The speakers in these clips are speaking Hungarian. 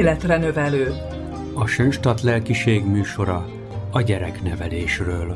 életre növelő. A Sönstadt lelkiség műsora a gyereknevelésről.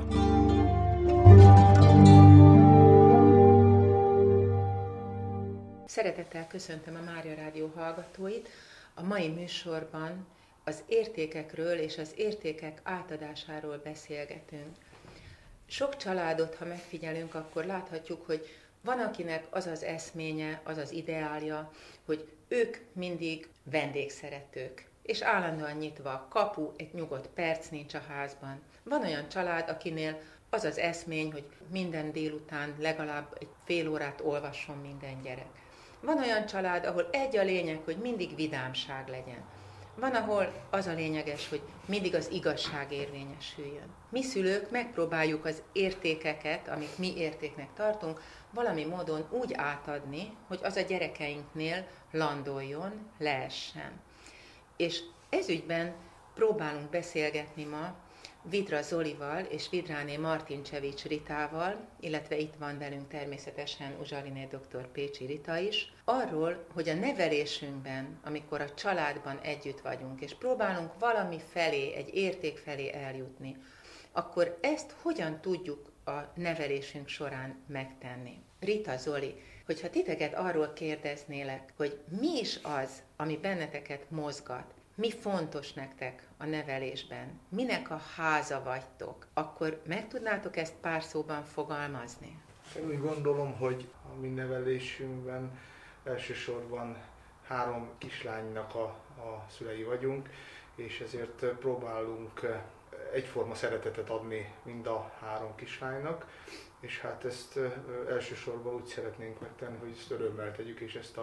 Szeretettel köszöntöm a Mária Rádió hallgatóit. A mai műsorban az értékekről és az értékek átadásáról beszélgetünk. Sok családot, ha megfigyelünk, akkor láthatjuk, hogy van, akinek az az eszménye, az az ideálja, hogy ők mindig vendégszeretők, és állandóan nyitva a kapu, egy nyugodt perc nincs a házban. Van olyan család, akinél az az eszmény, hogy minden délután legalább egy fél órát olvasson minden gyerek. Van olyan család, ahol egy a lényeg, hogy mindig vidámság legyen. Van, ahol az a lényeges, hogy mindig az igazság érvényesüljön. Mi szülők megpróbáljuk az értékeket, amit mi értéknek tartunk, valami módon úgy átadni, hogy az a gyerekeinknél landoljon, leessen. És ezügyben próbálunk beszélgetni ma Vidra Zolival és Vidráné Martincsevics Ritával, illetve itt van velünk természetesen Uzsaliné dr. Pécsi Rita is, arról, hogy a nevelésünkben, amikor a családban együtt vagyunk, és próbálunk valami felé, egy érték felé eljutni, akkor ezt hogyan tudjuk a nevelésünk során megtenni. Rita, Zoli, hogyha titeket arról kérdeznélek, hogy mi is az, ami benneteket mozgat, mi fontos nektek a nevelésben, minek a háza vagytok, akkor meg tudnátok ezt pár szóban fogalmazni? Én úgy gondolom, hogy a mi nevelésünkben elsősorban 3 kislánynak a szülei vagyunk, és ezért próbálunk egyforma szeretetet adni mind a 3 kislánynak, és hát ezt elsősorban úgy szeretnénk megtenni, hogy ezt örömmel tegyük, és ezt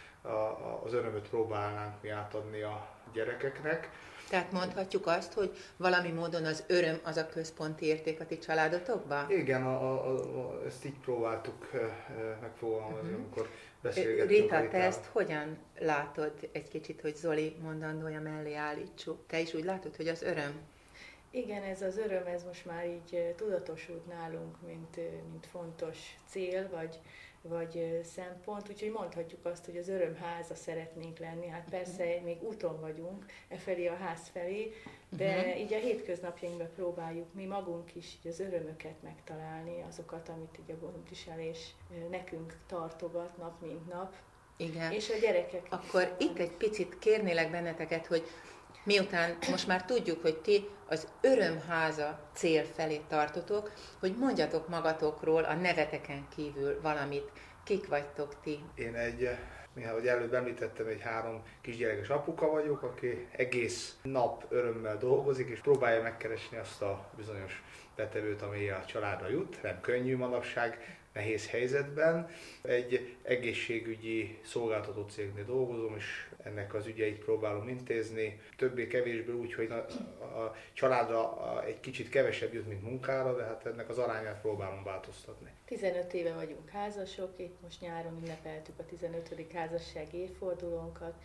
az örömöt próbálnánk mi átadni a gyerekeknek. Tehát mondhatjuk azt, hogy valami módon az öröm az a központi érték a ti családotokban? Igen, ezt így próbáltuk megfogalmazni, amikor beszélgettünk. Rita, te ezt hogyan látod egy kicsit, hogy Zoli mondandója mellé állítsuk? Te is úgy látod, hogy az öröm? Igen, ez az öröm, ez most már így tudatosult nálunk, mint fontos cél, vagy szempont, úgyhogy mondhatjuk azt, hogy az örömháza szeretnénk lenni. Hát persze még úton vagyunk felé a ház felé, de így a hétköznapjainkban próbáljuk mi magunk is így az örömöket megtalálni, azokat, amit így a gondviselés nekünk tartogat nap mint nap. Igen. És a gyerekek. Akkor itt egy picit kérnélek benneteket, hogy miután most már tudjuk, hogy ti az örömháza cél felé tartotok, hogy mondjatok magatokról a neveteken kívül valamit. Kik vagytok ti? Én ahogy előbb említettem, egy 3 kisgyerekes apuka vagyok, aki egész nap örömmel dolgozik, és próbálja megkeresni azt a bizonyos betevőt, ami a családra jut. Nem könnyű manapság, nehéz helyzetben. Egy egészségügyi szolgáltató cégnél dolgozom, és ennek az ügyeit próbálom intézni. Többé-kevésbé úgy, hogy a családra egy kicsit kevesebb jut, mint munkára, de hát ennek az arányát próbálom változtatni. 15 éve vagyunk házasok, itt most nyáron ünnepeltük a 15. házasság évfordulónkat.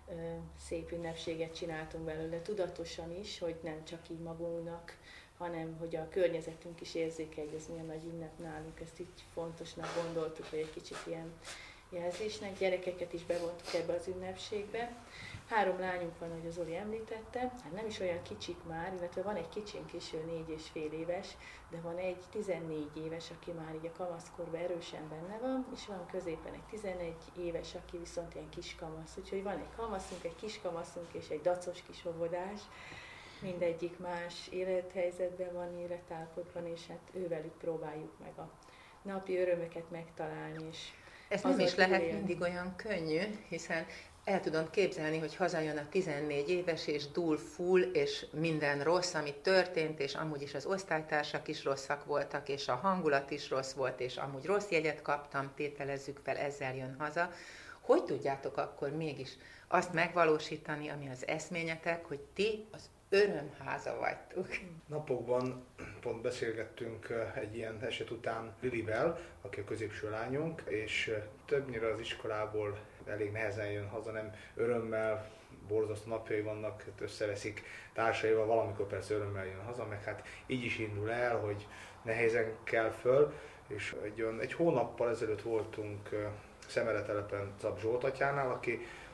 Szép ünnepséget csináltunk belőle, tudatosan is, hogy nem csak így magunknak, hanem hogy a környezetünk is érzékelj, hogy ez milyen nagy ünnep nálunk, ezt így fontosnak gondoltuk, hogy egy kicsit ilyen jelzésnek, gyerekeket is bevontuk ebbe az ünnepségbe. 3 lányunk van, ahogy az Zoli említette, hát nem is olyan kicsik már, illetve van egy kicsink is, ő 4,5 éves, de van egy 14 éves, aki már így a kamaszkorban erősen benne van, és van középen egy 11 éves, aki viszont ilyen kiskamasz. Úgyhogy van egy kamaszunk, egy kiskamaszunk és egy dacos kis óvodás. Mindegyik más élethelyzetben van, életállapotban, és hát ővelük próbáljuk meg a napi örömöket megtalálni. És ez nem is lehet mindig olyan könnyű, hiszen el tudom képzelni, hogy hazajön a 14 éves, és dúl full, és minden rossz, ami történt, és amúgy is az osztálytársak is rosszak voltak, és a hangulat is rossz volt, és amúgy rossz jegyet kaptam, tételezzük fel, ezzel jön haza. Hogy tudjátok akkor mégis azt megvalósítani, ami az eszményetek, hogy ti az örömháza vagytok? Napokban pont beszélgettünk egy ilyen eset után Lilivel, aki a középső lányunk, és többnyire az iskolából elég nehezen jön haza, nem örömmel, borzasztó napjai vannak, összeveszik társaival, valamikor persze örömmel jön haza, meg hát így is indul el, hogy nehézen kell föl, és egy hónappal ezelőtt voltunk Szemeretelepen Zab Zsolt atyánál, aki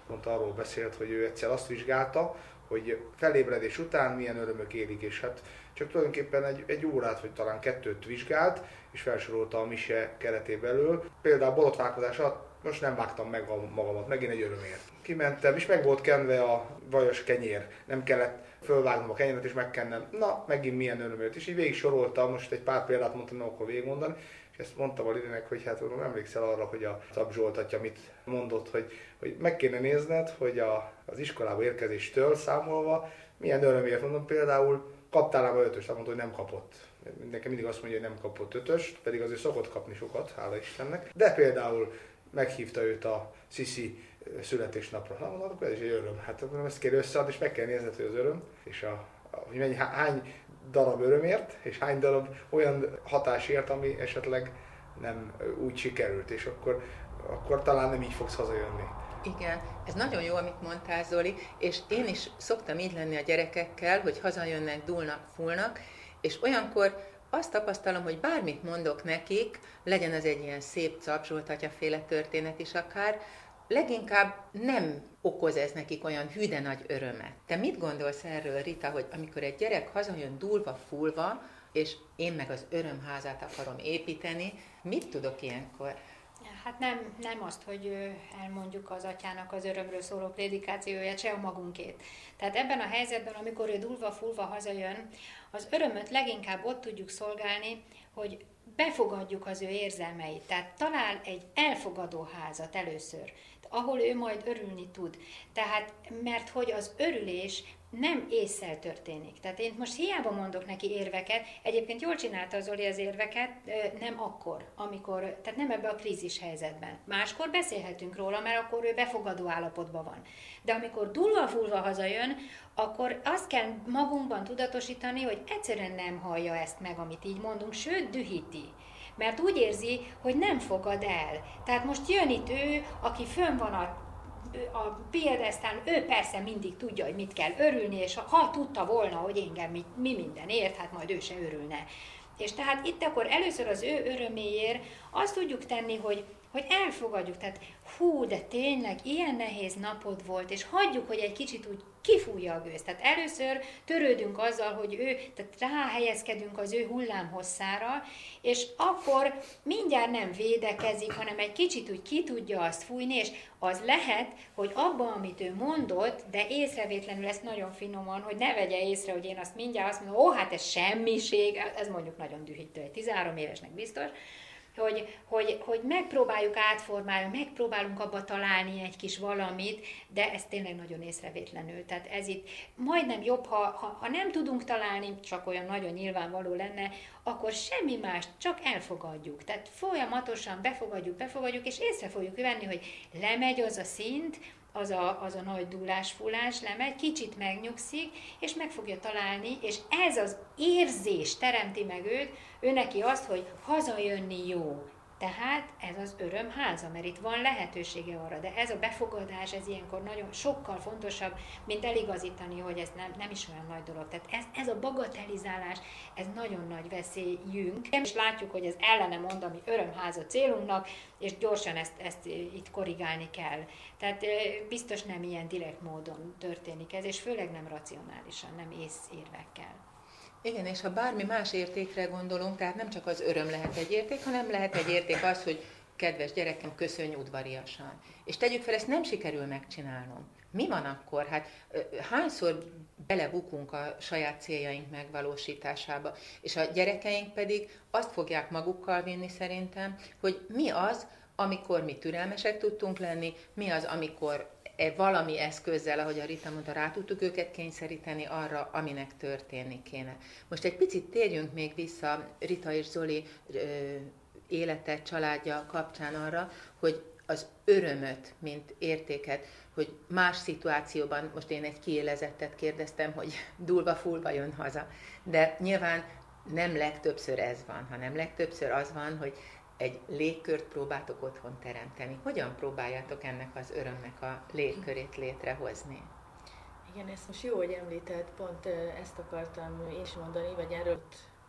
pont arról beszélt, hogy ő egyszer azt vizsgálta, hogy felébredés után milyen örömök érik, és hát csak tulajdonképpen egy órát, vagy talán 2 vizsgált, és felsorolta a mise keretén belül. Például borotválkozás alatt most nem vágtam meg magamat, megint egy örömért. Kimentem, és meg volt kenve a vajos kenyér. Nem kellett fölvágnom a kenyeret és megkennem. Na, megint milyen örömért. És így végig soroltam, most egy pár példát mondtam, nem akkor végigmondani. És ezt mondtam a Lidinek, hogy hát tudom, emlékszel arra, hogy a Szab Zsolt atya mit mondott, hogy meg kéne nézned, hogy az iskolába érkezéstől számolva milyen örömért. Mondom, például kaptál ám a 5-öst, mondta, hogy nem kapott. Nekem mindig azt mondja, hogy nem kapott 5-öst, pedig azért szokott kapni sokat, hála Istennek. De például meghívta őt a Sziszi születésnapra. Na, mondom, akkor ez is egy öröm. Hát ezt kell összeadni, és meg kell nézned, hogy az öröm, és hogy hány darab örömért, és hány darab olyan hatásért, ami esetleg nem úgy sikerült, és akkor talán nem így fogsz hazajönni. Igen, ez nagyon jó, amit mondtál, Zoli, és én is szoktam így lenni a gyerekekkel, hogy hazajönnek, dúlnak, fúlnak, és olyankor azt tapasztalom, hogy bármit mondok nekik, legyen az egy ilyen szép Szab Zsolt atyaféle történet is akár, leginkább nem okoz ez nekik olyan hű de nagy örömet. Te mit gondolsz erről, Rita, hogy amikor egy gyerek hazajön dúlva, fúlva, és én meg az örömházát akarom építeni, mit tudok ilyenkor? Hát nem azt, hogy elmondjuk az atyának az örömről szóló prédikációját, se a magunkét. Tehát ebben a helyzetben, amikor ő dúlva-fúlva hazajön, az örömöt leginkább ott tudjuk szolgálni, hogy befogadjuk az ő érzelmeit. Tehát talál egy elfogadó házat először, ahol ő majd örülni tud. Tehát, mert hogy az örülés nem ésszel történik. Tehát én most hiába mondok neki érveket, egyébként jól csinálta Zoli az érveket, nem akkor, tehát nem ebbe a krízis helyzetben. Máskor beszélhetünk róla, mert akkor ő befogadó állapotban van. De amikor dúlva-fúlva hazajön, akkor azt kell magunkban tudatosítani, hogy egyszerűen nem hallja ezt meg, amit így mondunk, sőt, dühíti. Mert úgy érzi, hogy nem fogad el. Tehát most jön itt ő, aki fönn van a piedesztán, ő persze mindig tudja, hogy mit kell örülni, és ha tudta volna, hogy engem mi minden ért, hát majd ő se örülne. És tehát itt akkor először az ő öröméért azt tudjuk tenni, hogy elfogadjuk, tehát hú, de tényleg ilyen nehéz napod volt, és hagyjuk, hogy egy kicsit úgy kifújja a gőzt. Tehát először törődünk azzal, hogy tehát ráhelyezkedünk az ő hullámhosszára, és akkor mindjárt nem védekezik, hanem egy kicsit úgy ki tudja azt fújni, és az lehet, hogy abban, amit ő mondott, de észrevétlenül ezt nagyon finoman, hogy ne vegye észre, hogy én azt mindjárt azt mondom, hát ez semmiség, ez mondjuk nagyon dühítő, egy 13 évesnek biztos, hogy megpróbáljuk átformálni, megpróbálunk abba találni egy kis valamit, de ez tényleg nagyon észrevétlenül. Tehát ez itt majdnem jobb, ha nem tudunk találni, csak olyan nagyon nyilvánvaló lenne, akkor semmi más, csak elfogadjuk. Tehát folyamatosan befogadjuk, és észre fogjuk venni, hogy lemegy az a szint, az a nagy dúlás-fúlás lemegy, kicsit megnyugszik, és meg fogja találni, és ez az érzés teremti meg ő neki azt, hogy hazajönni jó. Tehát ez az örömháza, mert itt van lehetősége arra, de ez a befogadás, ez ilyenkor nagyon sokkal fontosabb, mint eligazítani, hogy ez nem is olyan nagy dolog. Tehát ez a bagatelizálás, ez nagyon nagy veszélyünk. És látjuk, hogy ez ellene mond a mi örömháza célunknak, és gyorsan ezt itt korrigálni kell. Tehát biztos nem ilyen direkt módon történik ez, és főleg nem racionálisan, nem észérvekkel. Igen, és ha bármi más értékre gondolunk, tehát nem csak az öröm lehet egy érték, hanem lehet egy érték az, hogy kedves gyerekem, köszönj udvariasan. És tegyük fel, ezt nem sikerül megcsinálnom. Mi van akkor? Hát hányszor belebukunk a saját céljaink megvalósításába, és a gyerekeink pedig azt fogják magukkal vinni szerintem, hogy mi az, amikor mi türelmesek tudtunk lenni, mi az, amikor valami eszközzel, ahogy a Rita mondta, rá tudtuk őket kényszeríteni arra, aminek történni kéne. Most egy picit térjünk még vissza Rita és Zoli élete, családja kapcsán arra, hogy az örömöt, mint értéket, hogy más szituációban, most én egy kiélezettet kérdeztem, hogy dúlva-fúlva jön haza, de nyilván nem legtöbbször ez van, hanem legtöbbször az van, hogy egy légkört próbáltok otthon teremteni. Hogyan próbáljátok ennek az örömnek a légkörét létrehozni? Igen, ezt most jó, hogy említett, pont ezt akartam én is mondani, vagy erről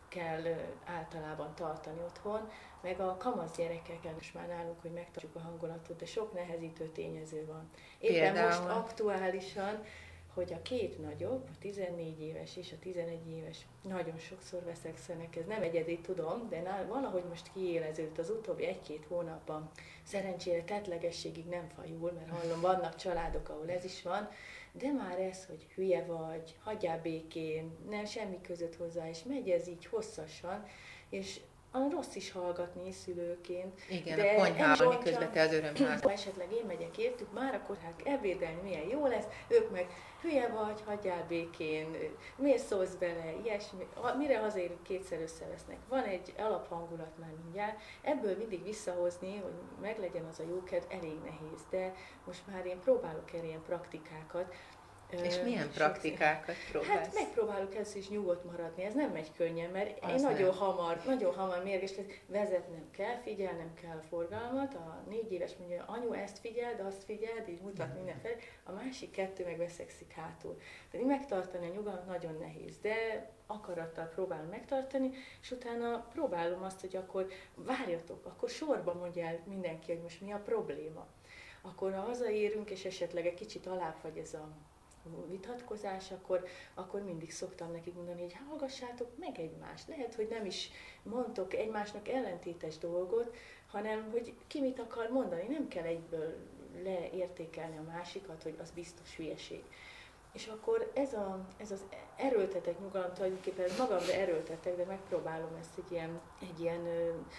kell általában tartani otthon, meg a kamasz gyerekekkel is már nálunk, hogy megtartjuk a hangulatot, de sok nehezítő tényező van. Éppen Például? most aktuálisan, hogy a két nagyobb, a 14 éves és a 11 éves nagyon sokszor veszekszenek, ez nem egyedi, tudom, de valahogy most kiéleződött az utóbbi 1-2 hónapban. Szerencsére tettlegességig nem fajul, mert hallom, vannak családok, ahol ez is van, de már ez, hogy hülye vagy, hagyjál békén, nem semmi között hozzá, és megy ez így hosszasan, és a rossz is hallgatni szülőként. Igen, de a konyhában, miközben te az örömházban. Ha esetleg én megyek értük, már akkor hát ebédelni milyen jó lesz, ők meg hülye vagy, hagyjál békén, miért szólsz bele, ilyesmi, mire hazaérünk, kétszer összevesznek. Van egy alaphangulat már mindjárt, ebből mindig visszahozni, hogy meglegyen az a jókedv, elég nehéz, de most már én próbálok el ilyen praktikákat. És milyen praktikákat próbálsz? Hát megpróbálok először is nyugodt maradni, ez nem megy könnyen, mert Az én nem. nagyon hamar mérges lesz, vezetnem kell, figyelnem kell a forgalmat, a 4 éves mondja, anyu ezt figyeld, azt figyeld, így mutat mindenfelé, a másik 2 meg veszekszik hátul. Tehát megtartani a nyugalmat nagyon nehéz, de akarattal próbálom megtartani, és utána próbálom azt, hogy akkor várjatok, akkor sorba mondja el mindenki, hogy most mi a probléma. Akkor ha hazaérünk, és esetleg egy kicsit alább vagy ez a vitatkozás, akkor mindig szoktam nekik mondani, hogy hallgassátok meg egymást. Lehet, hogy nem is mondtok egymásnak ellentétes dolgot, hanem hogy ki mit akar mondani. Nem kell egyből leértékelni a másikat, hogy az biztos hülyeség. És akkor ez az erőltetett nyugalom, tulajdonképpen magamra erőltetek, de megpróbálom ezt egy ilyen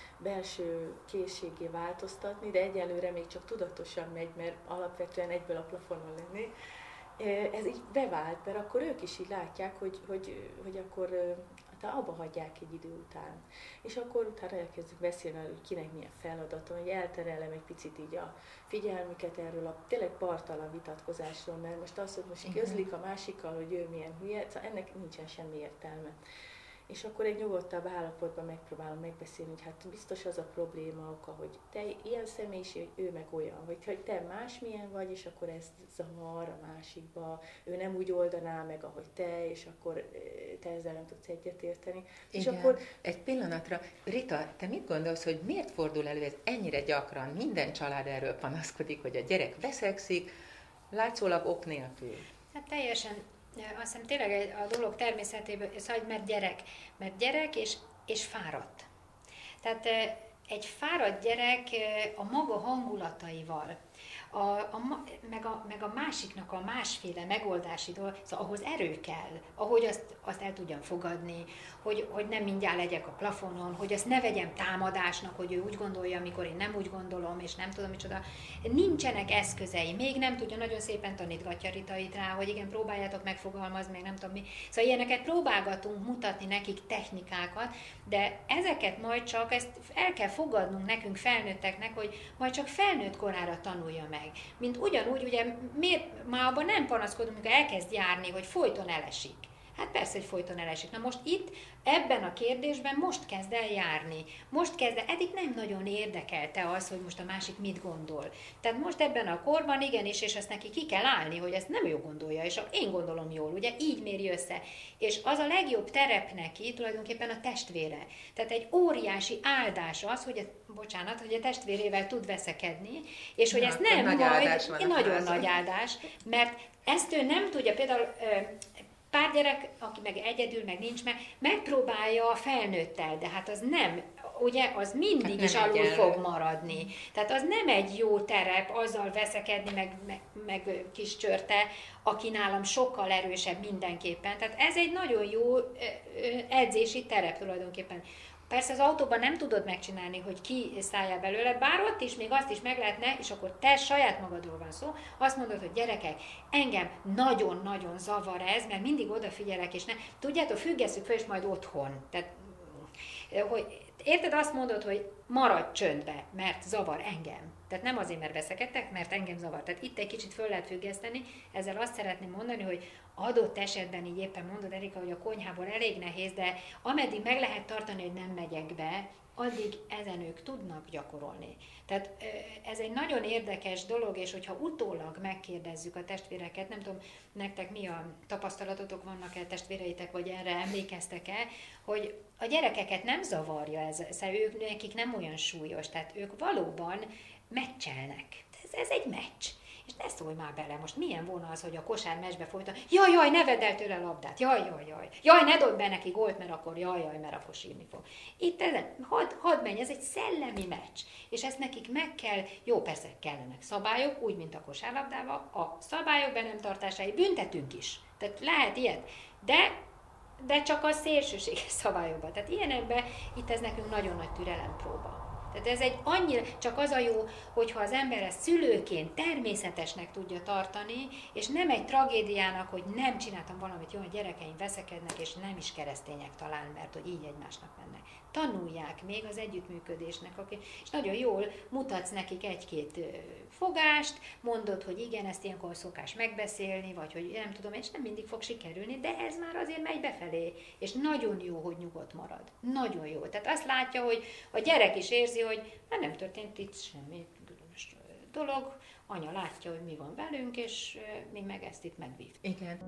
belső készségé változtatni, de egyelőre még csak tudatosan megy, mert alapvetően egyből a plafonon lenni. Ez így bevált, mert akkor ők is így látják, hogy akkor abba hagyják egy idő után. És akkor utána elkezdünk beszélni, hogy kinek milyen feladatom, hogy elterelem egy picit így a figyelmüket erről a tényleg partalan vitatkozásról, mert most az, hogy most közlik a másikkal, hogy ő milyen hülye, szóval ennek nincsen semmi értelme. És akkor egy nyugodtabb állapotban megpróbálom megbeszélni, hogy hát biztos az a probléma oka, hogy te ilyen személyiség, ő meg olyan, vagy hogy te másmilyen vagy, és akkor ez zavar a másikba, ő nem úgy oldaná meg, ahogy te, és akkor te ezzel nem tudsz egyetérteni. És Igen. akkor Egy pillanatra, Rita, te mit gondolsz, hogy miért fordul elő ez ennyire gyakran? Minden család erről panaszkodik, hogy a gyerek veszekszik, látszólag ok nélkül. Hát teljesen, azt hiszem tényleg a dolog természetéből, mert gyerek és fáradt. Tehát egy fáradt gyerek a maga hangulataival, meg a másiknak a másféle megoldási dolog, szóval ahhoz erő kell, ahogy azt el tudjam fogadni, hogy nem mindjárt legyek a plafonon, hogy azt ne vegyem támadásnak, hogy ő úgy gondolja, amikor én nem úgy gondolom, és nem tudom micsoda. Nincsenek eszközei, még nem tudja, nagyon szépen tanítgatja Rita itt rá, hogy igen, próbáljátok megfogalmazni, meg nem tudom mi. Szóval ilyeneket próbálgatunk mutatni nekik, technikákat, de ezeket majd csak, ezt el kell fogadnunk nekünk felnőtteknek, hogy majd csak felnőtt korára tanulja meg. Mint ugyanúgy, ugye miért már abban nem panaszkodunk, amikor elkezd járni, hogy folyton elesik. Hát persze, hogy folyton elesik. Na most itt, ebben a kérdésben most kezd el járni. Eddig nem nagyon érdekelte az, hogy most a másik mit gondol. Tehát most ebben a korban igenis, és ezt neki ki kell állni, hogy ezt nem ő gondolja, és én gondolom jól, ugye így méri össze. És az a legjobb terep neki tulajdonképpen a testvére. Tehát egy óriási áldás az, hogy a testvérével tud veszekedni, és hogy ezt nem nagyon nagy áldás, mert ezt ő nem tudja, például pár gyerek, aki meg egyedül, meg nincs megpróbálja a felnőttel, de hát az nem, ugye, az mindig is alul fog maradni. Tehát az nem egy jó terep azzal veszekedni, meg kis csörte, aki nálam sokkal erősebb mindenképpen. Tehát ez egy nagyon jó edzési terep tulajdonképpen. Persze az autóban nem tudod megcsinálni, hogy ki szálljál belőle, bár ott is még azt is meg lehetne, és akkor te saját magadról van szó, azt mondod, hogy gyerekek, engem nagyon-nagyon zavar ez, mert mindig odafigyelek, és tudjátok, függesszük fel, és majd otthon. Tehát, hogy érted, azt mondod, hogy maradj csöndbe, mert zavar engem. Tehát nem azért, mert veszekedtek, mert engem zavar. Tehát itt egy kicsit föl lehet függeszteni, ezzel azt szeretném mondani, hogy adott esetben, így éppen mondod, Erika, hogy a konyhából elég nehéz, de ameddig meg lehet tartani, hogy nem megyek be, addig ezen ők tudnak gyakorolni. Tehát ez egy nagyon érdekes dolog, és hogyha utólag megkérdezzük a testvéreket, nem tudom, nektek mi a tapasztalatotok, vannak-e testvéreitek, vagy erre emlékeztek-e, hogy a gyerekeket nem zavarja ez, szóval nekik nem olyan súlyos, tehát ők valóban meccselnek. Ez egy meccs. És ne szólj már bele, most milyen volna az, hogy a kosármeccsbe folyton, jaj, ne vedd el tőle a labdát, jaj, ne dobd be neki gólt, mert akkor jaj, mert akkor sírni fog. Itt ezen, hadd menj, ez egy szellemi meccs, és ezt nekik meg kell, jó, persze kellenek szabályok, úgy, mint a kosárlabdával, a szabályok be nem tartásai büntetünk is. Tehát lehet ilyet, de csak a szélsőséges szabályokban. Tehát ilyenekben itt ez nekünk nagyon nagy türelempróba. Tehát ez egy annyira, csak az a jó, hogyha az ember ezt szülőként természetesnek tudja tartani, és nem egy tragédiának, hogy nem csináltam valamit jó, hogy gyerekeim veszekednek, és nem is keresztények talán, mert hogy így egymásnak mennek. Tanulják még az együttműködésnek, és nagyon jól mutatsz nekik egy-két fogást, mondod, hogy igen, ezt ilyenkor szokás megbeszélni, vagy hogy nem tudom, és nem mindig fog sikerülni, de ez már azért megy befelé, és nagyon jó, hogy nyugodt marad. Nagyon jó. Tehát azt látja, hogy a gyerek is érzi, hogy nem történt itt semmi különös dolog, anya látja, hogy mi van velünk, és mi meg ezt itt megvívtuk. Igen.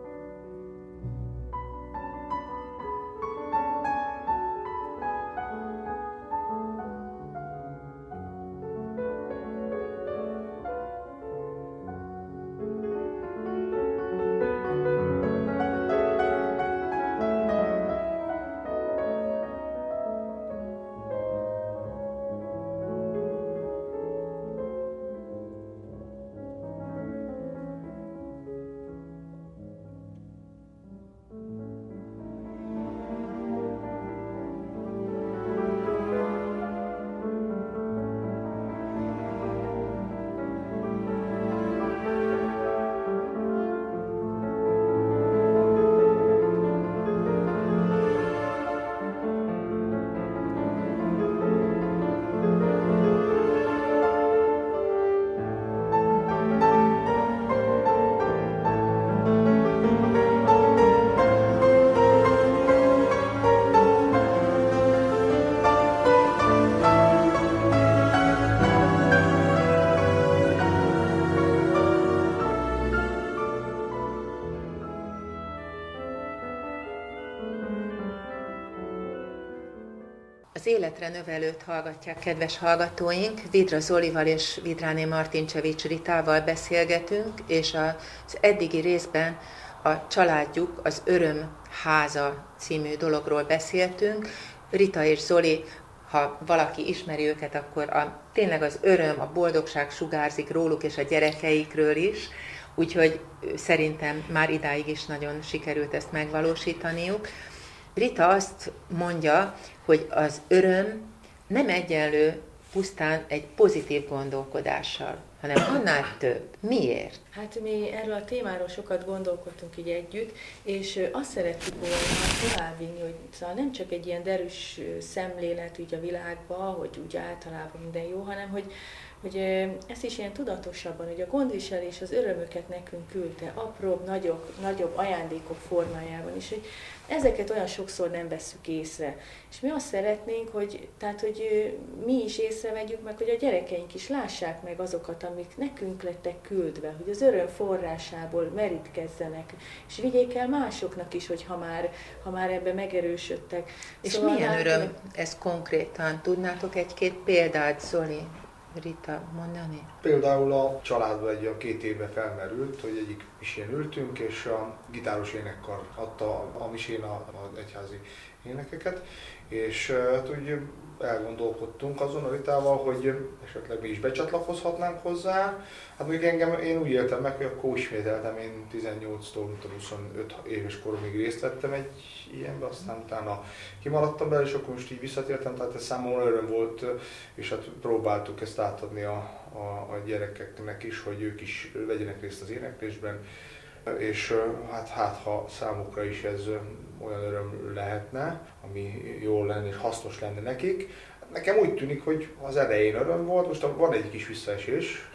Az Életre Növelőt hallgatják, kedves hallgatóink. Vidra Zolival és Vidráné Martincsevics Ritával beszélgetünk, és az eddigi részben a családjuk, az Öröm háza című dologról beszéltünk. Rita és Zoli, ha valaki ismeri őket, akkor tényleg az öröm, a boldogság sugárzik róluk és a gyerekeikről is, úgyhogy szerintem már idáig is nagyon sikerült ezt megvalósítaniuk. Rita azt mondja, hogy az öröm nem egyenlő pusztán egy pozitív gondolkodással, hanem annál több. Miért? Hát mi erről a témáról sokat gondolkodtunk így együtt, és azt szerettük volna továbbvinni, hogy szóval nem csak egy ilyen derűs szemlélet úgy a világban, hogy úgy általában minden jó, hanem hogy ezt is ilyen tudatosabban, hogy a gondviselés az örömöket nekünk küldte, apróbb, nagyobb ajándékok formájában is, hogy ezeket olyan sokszor nem vesszük észre. És mi azt szeretnénk, hogy mi is észrevegyük meg, hogy a gyerekeink is lássák meg azokat, amik nekünk lettek küldve, hogy az öröm forrásából merítkezzenek, és vigyék el másoknak is, hogy ha már ebben megerősödtek. És szóval milyen öröm ez konkrétan? Tudnátok egy-két példát, Zoli? Rita, mondani? Például a családban egy olyan 2 éve felmerült, hogy egyik misén ültünk, és a gitáros énekkar adta a misén az egyházi énekeket, és hát úgy elgondolkodtunk azon a Ritával, hogy esetleg mi is becsatlakozhatnánk hozzá. Hát még én úgy éltem meg, hogy akkor ismételtem, én 18-tól 25 éves koromig részt vettem egy ilyenbe, aztán utána kimaradtam belőle, és akkor most így visszatértem, tehát ez számomra öröm volt, és hát próbáltuk ezt átadni a gyerekeknek is, hogy ők is vegyenek részt az éneklésben, és hát ha számukra is ez olyan öröm lehetne, ami jól lenne és hasznos lenne nekik. Nekem úgy tűnik, hogy az elején öröm volt, most van egy kis visszaesés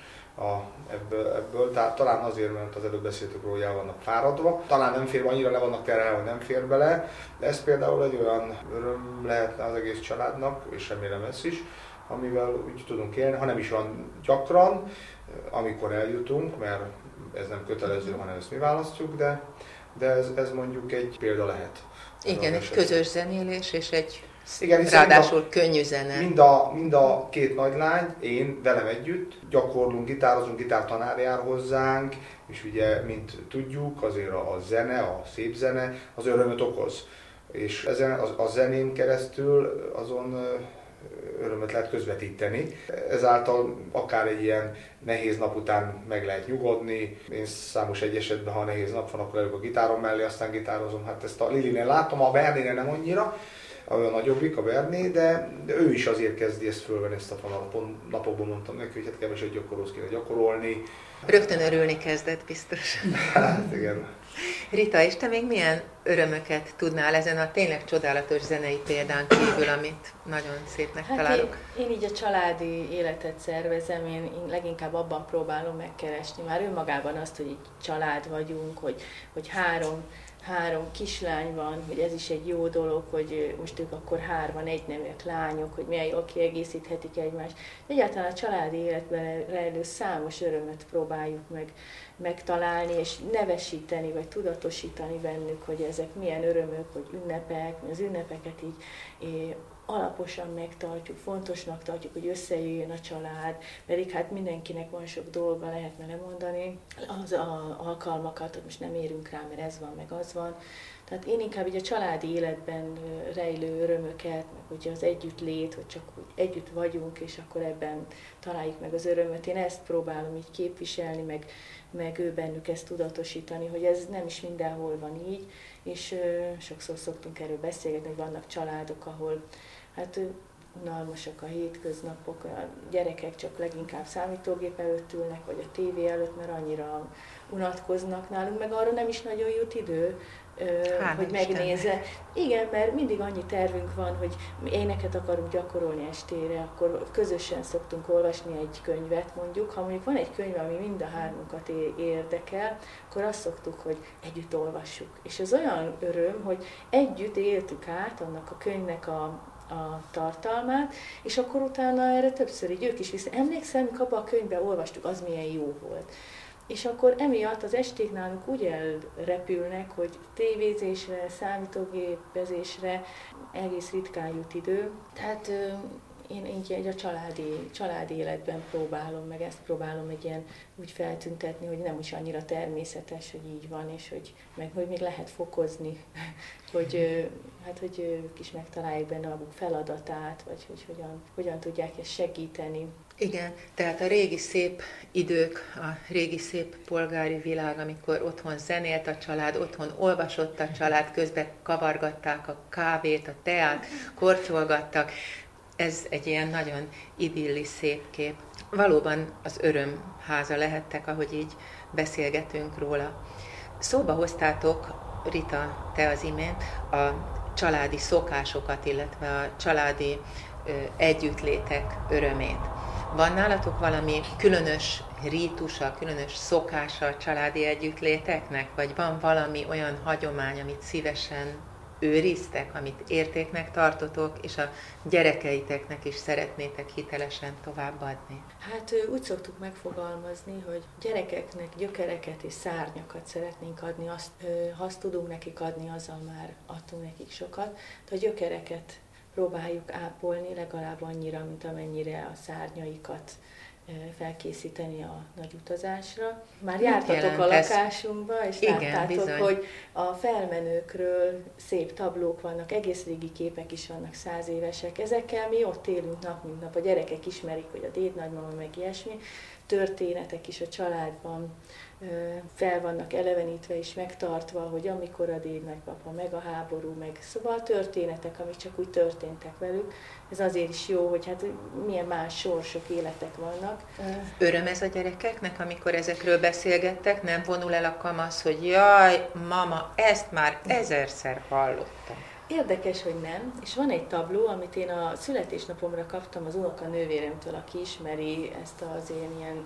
ebből, tehát talán azért, mert az előbb beszéltük róla, hogy el vannak fáradva. Talán nem fér, annyira le vannak terhelve, hogy nem fér bele, de ez például egy olyan öröm lehetne az egész családnak, és remélem ez is, amivel úgy tudunk élni, ha nem is van gyakran, amikor eljutunk, mert ez nem kötelező, hanem ezt mi választjuk, de ez mondjuk egy példa lehet. Igen, egy közös zenélés és egy igen, ráadásul könnyű zene. Mind a két nagylány, én velem együtt gyakorlunk, gitározunk, gitártanár jár hozzánk, és ugye, mint tudjuk, azért a zene, a szép zene az örömöt okoz. És ezen a zenén keresztül azon örömöt lehet közvetíteni. Ezáltal akár egy ilyen nehéz nap után meg lehet nyugodni. Én számos egy esetben, ha nehéz nap van, akkor előbb a gitárom mellé, aztán gitározom. Hát ezt a Lilinél látom, a Bernénél nem annyira, a nagyobbik, a Berné, de ő is azért kezdi ezt fölvenni, ezt a napokban mondtam neki, hogy hát keveset gyakorolsz, kéne gyakorolni. Rögtön örülni kezdett biztos. Hát igen. Rita, és te még milyen örömöket tudnál ezen a tényleg csodálatos zenei példán kívül, amit nagyon szépnek találok? Én így a családi életet szervezem, én leginkább abban próbálom megkeresni már önmagában azt, hogy így család vagyunk, hogy három kislány van, hogy ez is egy jó dolog, hogy most ők akkor hárman egyneműek lányok, hogy milyen jól kiegészíthetik egymást. Egyáltalán a családi életben rejlő számos örömöt próbáljuk megtalálni, és nevesíteni, vagy tudatosítani bennük, hogy ezek milyen örömök, hogy ünnepek, az ünnepeket így alaposan megtartjuk, fontosnak tartjuk, hogy összejöjjön a család, pedig hát mindenkinek van sok dolga, lehetne lemondani az alkalmakat, most nem érünk rá, mert ez van, meg az van. Tehát én inkább így a családi életben rejlő örömöket, meg hogy az együttlét, hogy csak úgy együtt vagyunk, és akkor ebben találjuk meg az örömöt. Én ezt próbálom így képviselni, meg ő bennük ezt tudatosítani, hogy ez nem is mindenhol van így, és sokszor szoktunk erről beszélgetni, hogy vannak családok, ahol hát unalmasak a hétköznapok, a gyerekek csak leginkább számítógép előtt ülnek, vagy a tévé előtt, mert annyira unatkoznak nálunk, meg arra nem is nagyon jut idő, hogy megnézze. Igen, mert mindig annyi tervünk van, hogy éneket akarunk gyakorolni estére, akkor közösen szoktunk olvasni egy könyvet mondjuk. Ha mondjuk van egy könyv, ami mind a hármunkat érdekel, akkor azt szoktuk, hogy együtt olvassuk. És ez olyan öröm, hogy együtt éltük át annak a könyvnek a tartalmát, és akkor utána erre többször így ők is vissza. Emlékszem, mikor abban a könyvben olvastuk, az milyen jó volt. És akkor emiatt az esték nálunk úgy elrepülnek, hogy tévézésre, számítógépezésre egész ritkán jut idő. Tehát én így a családi életben próbálom, meg ezt próbálom egy ilyen úgy feltüntetni, hogy nem is annyira természetes, hogy így van, és hogy még lehet fokozni, hogy ők is megtalálják benne maguk feladatát, vagy hogy hogyan tudják ezt segíteni. Igen, tehát a régi szép idők, a régi szép polgári világ, amikor otthon zenélt a család, otthon olvasott a család, közben kavargatták a kávét, a teát, kortyolgattak. Ez egy ilyen nagyon idilli szép kép. Valóban az örömháza lehettek, ahogy így beszélgetünk róla. Szóba hoztátok, Rita, te az imént, a családi szokásokat, illetve a családi együttlétek örömét. Van nálatok valami különös rítusa, különös szokása a családi együttléteknek? Vagy van valami olyan hagyomány, amit szívesen őriztek, amit értéknek tartotok, és a gyerekeiteknek is szeretnétek hitelesen továbbadni? Hát úgy szoktuk megfogalmazni, hogy gyerekeknek gyökereket és szárnyakat szeretnénk adni, ha azt tudunk nekik adni, azzal már adtunk nekik sokat. De a gyökereket próbáljuk ápolni legalább annyira, mint amennyire a szárnyaikat felkészíteni a nagy utazásra. Már jártatok a lakásunkba, és láttátok, bizony, hogy a felmenőkről szép tablók vannak, egész régi képek is vannak, 100 évesek. Ezekkel mi ott élünk nap, mint nap. A gyerekek ismerik, hogy a dédnagymama, meg ilyesmi. Történetek is a családban fel vannak elevenítve és megtartva, hogy amikor a dédnagynagpapa, meg a háború, meg szóval történetek, amik csak úgy történtek velük. Ez azért is jó, hogy hát milyen más sorsok, életek vannak. Öröm ez a gyerekeknek, amikor ezekről beszélgettek? Nem vonul el a kamasz, hogy jaj, mama, ezt már 1000-szer hallottam. Érdekes, hogy nem. És van egy tabló, amit én a születésnapomra kaptam az unokanővéremtől, aki ismeri ezt az én ilyen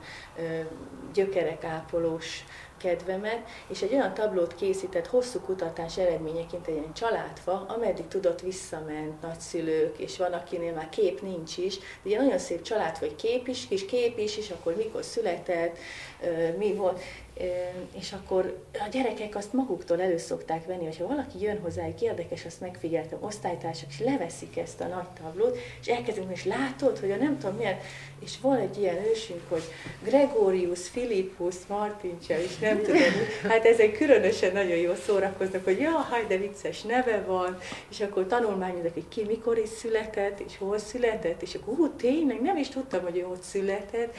gyökerek ápolós kedvemet, és egy olyan tablót készített hosszú kutatás eredményeként, egy ilyen családfa, ameddig tudott visszament nagyszülők, és van, akinél már kép nincs is, ugye nagyon szép családfa, hogy kis kép is, és akkor mikor született, mi volt, és akkor a gyerekek azt maguktól elő szokták venni, hogyha valaki jön hozzájuk, érdekes, azt megfigyeltem, osztálytársak, és leveszik ezt a nagy tablót, és elkezdünk, és látod, hogy a nem tudom miért, és van egy ilyen ősünk, hogy Gregorius, Philippus, Martincsa, és nem tudom, hát ezek különösen nagyon jól szórakoznak, hogy jaj, de vicces neve van, és akkor tanulmányozok, hogy ki mikor is született, és hol született, és akkor tényleg nem is tudtam, hogy ő ott született,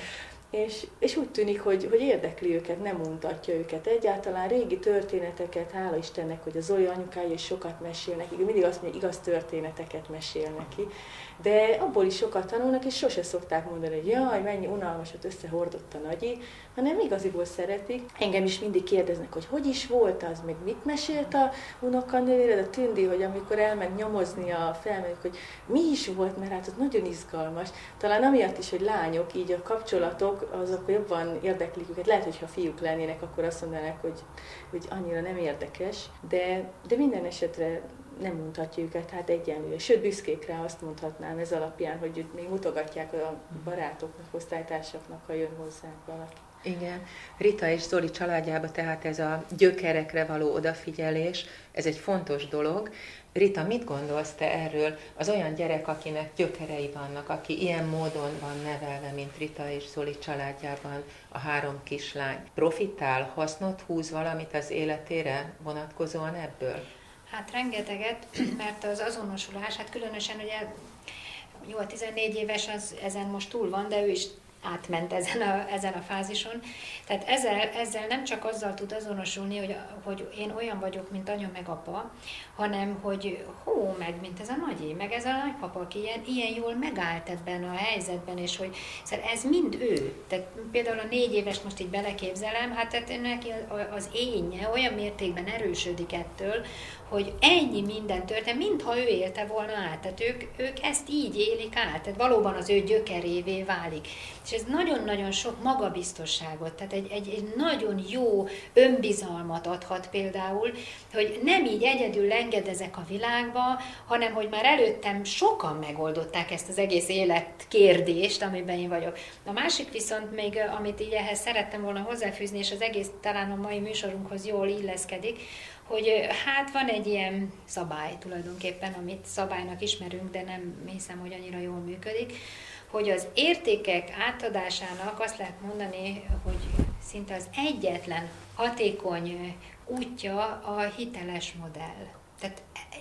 és úgy tűnik, hogy érdekli őket, nem untatja őket egyáltalán. Régi történeteket, hála Istennek, hogy a Zoli anyukája is sokat mesél neki, mindig azt mondja, igaz történeteket mesél neki, de abból is sokat tanulnak, és sose szokták mondani, hogy jaj, mennyi unalmasat összehordott a nagyi, hanem igaziból szeretik. Engem is mindig kérdeznek, hogy is volt az, meg mit mesélt a unokanővéred, a Tündi, hogy amikor elment nyomozni a felmenők, hogy mi is volt, mert hát az nagyon izgalmas. Talán amiatt is, hogy lányok, így a kapcsolatok, azok jobban érdeklik őket. Lehet, hogy ha fiúk lennének, akkor azt mondanák, hogy annyira nem érdekes, de minden esetre nem mondhatja őket, hát egyenlően. Sőt, büszkék rá, azt mondhatnám ez alapján, hogy még mutogatják a barátoknak, osztálytársaknak, ha jön hozzánk valaki. Igen. Rita és Zoli családjába tehát ez a gyökerekre való odafigyelés, ez egy fontos dolog. Rita, mit gondolsz te erről? Az olyan gyerek, akinek gyökerei vannak, aki ilyen módon van nevelve, mint Rita és Zoli családjában a 3 kislány. Profitál, hasznot húz valamit az életére vonatkozóan ebből? Hát rengeteget, mert az azonosulás, hát különösen ugye, jó, a 14 éves az ezen most túl van, de ő is átment ezen a fázison. Tehát ezzel nem csak azzal tud azonosulni, hogy én olyan vagyok, mint anya meg apa, hanem hogy meg mint ez a nagyé, meg ez a nagypapa, aki ilyen jól megállt ebben a helyzetben, és hogy ez mind ő. Tehát például a 4 éves most így beleképzelem, hát tehát neki az énje olyan mértékben erősödik ettől, hogy ennyi minden történt, mintha ő élte volna át. Tehát ők ezt így élik át, tehát valóban az ő gyökerévé válik. És ez nagyon-nagyon sok magabiztosságot, tehát egy nagyon jó önbizalmat adhat például, hogy nem így egyedül engedezek a világba, hanem hogy már előttem sokan megoldották ezt az egész életkérdést, amiben én vagyok. A másik viszont még, amit így ehhez szerettem volna hozzáfűzni, és az egész talán a mai műsorunkhoz jól illeszkedik, hogy hát van egy ilyen szabály tulajdonképpen, amit szabálynak ismerünk, de nem hiszem, hogy annyira jól működik, hogy az értékek átadásának azt lehet mondani, hogy szinte az egyetlen hatékony útja a hiteles modell. Tehát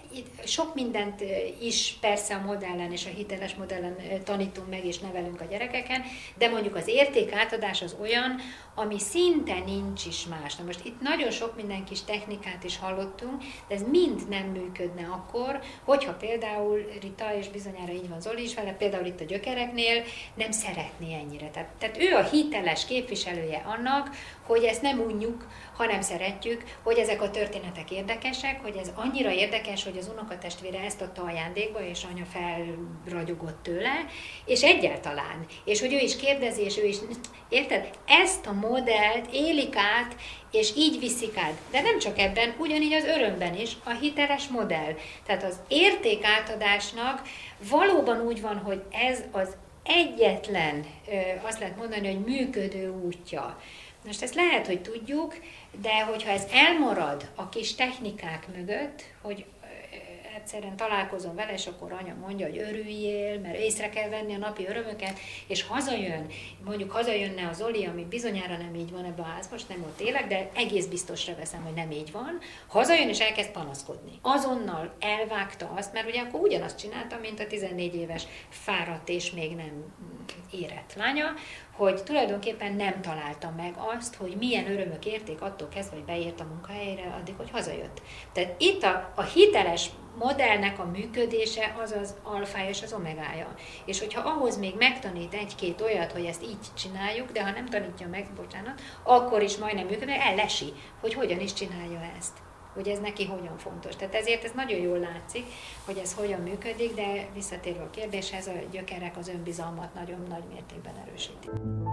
sok mindent is persze a modellen és a hiteles modellen tanítunk meg és nevelünk a gyerekeken, de mondjuk az értékátadás az olyan, ami szinte nincs is más. Na most itt nagyon sok minden kis technikát is hallottunk, de ez mind nem működne akkor, hogyha például Rita, és bizonyára így van Zoli is vele, például itt a gyökereknél nem szeretné ennyire. Tehát ő a hiteles képviselője annak, hogy ezt nem unjuk, hanem szeretjük, hogy ezek a történetek érdekesek, hogy ez annyira érdekes, hogy az unokatestvére ezt adta ajándékba, és anya felragyogott tőle, és egyáltalán. És hogy ő is kérdezi, és ő is, érted? Ezt a modellt élik át, és így viszik át. De nem csak ebben, ugyanígy az örömben is a hiteles modell. Tehát az értékátadásnak valóban úgy van, hogy ez az egyetlen, azt lehet mondani, hogy működő útja. Most ezt lehet, hogy tudjuk, de hogyha ez elmarad a kis technikák mögött, hogy egyszerűen találkozom vele, és akkor anya mondja, hogy örüljél, mert észre kell venni a napi örömöket, és hazajön, mondjuk hazajönne az Zoli, ami bizonyára nem így van ebben a házban, most nem ott élek, de egész biztosra veszem, hogy nem így van, hazajön és elkezd panaszkodni. Azonnal elvágta azt, mert ugye akkor ugyanazt csinálta, mint a 14 éves fáradt és még nem érett lánya, hogy tulajdonképpen nem találta meg azt, hogy milyen örömök érték attól kezdve, hogy beért a munkahelyére, addig, hogy hazajött. Tehát itt a hiteles modellnek a működése az az alfája és az omegája. És hogyha ahhoz még megtanít egy-két olyat, hogy ezt így csináljuk, de ha nem tanítja meg, bocsánat, akkor is majdnem működik, ellesi, hogy hogyan is csinálja ezt. hogy ez neki hogyan fontos. Tehát ezért ez nagyon jól látszik, hogy ez hogyan működik, de visszatérve a kérdéshez, a gyökerek az önbizalmat nagyon nagy mértékben erősítik.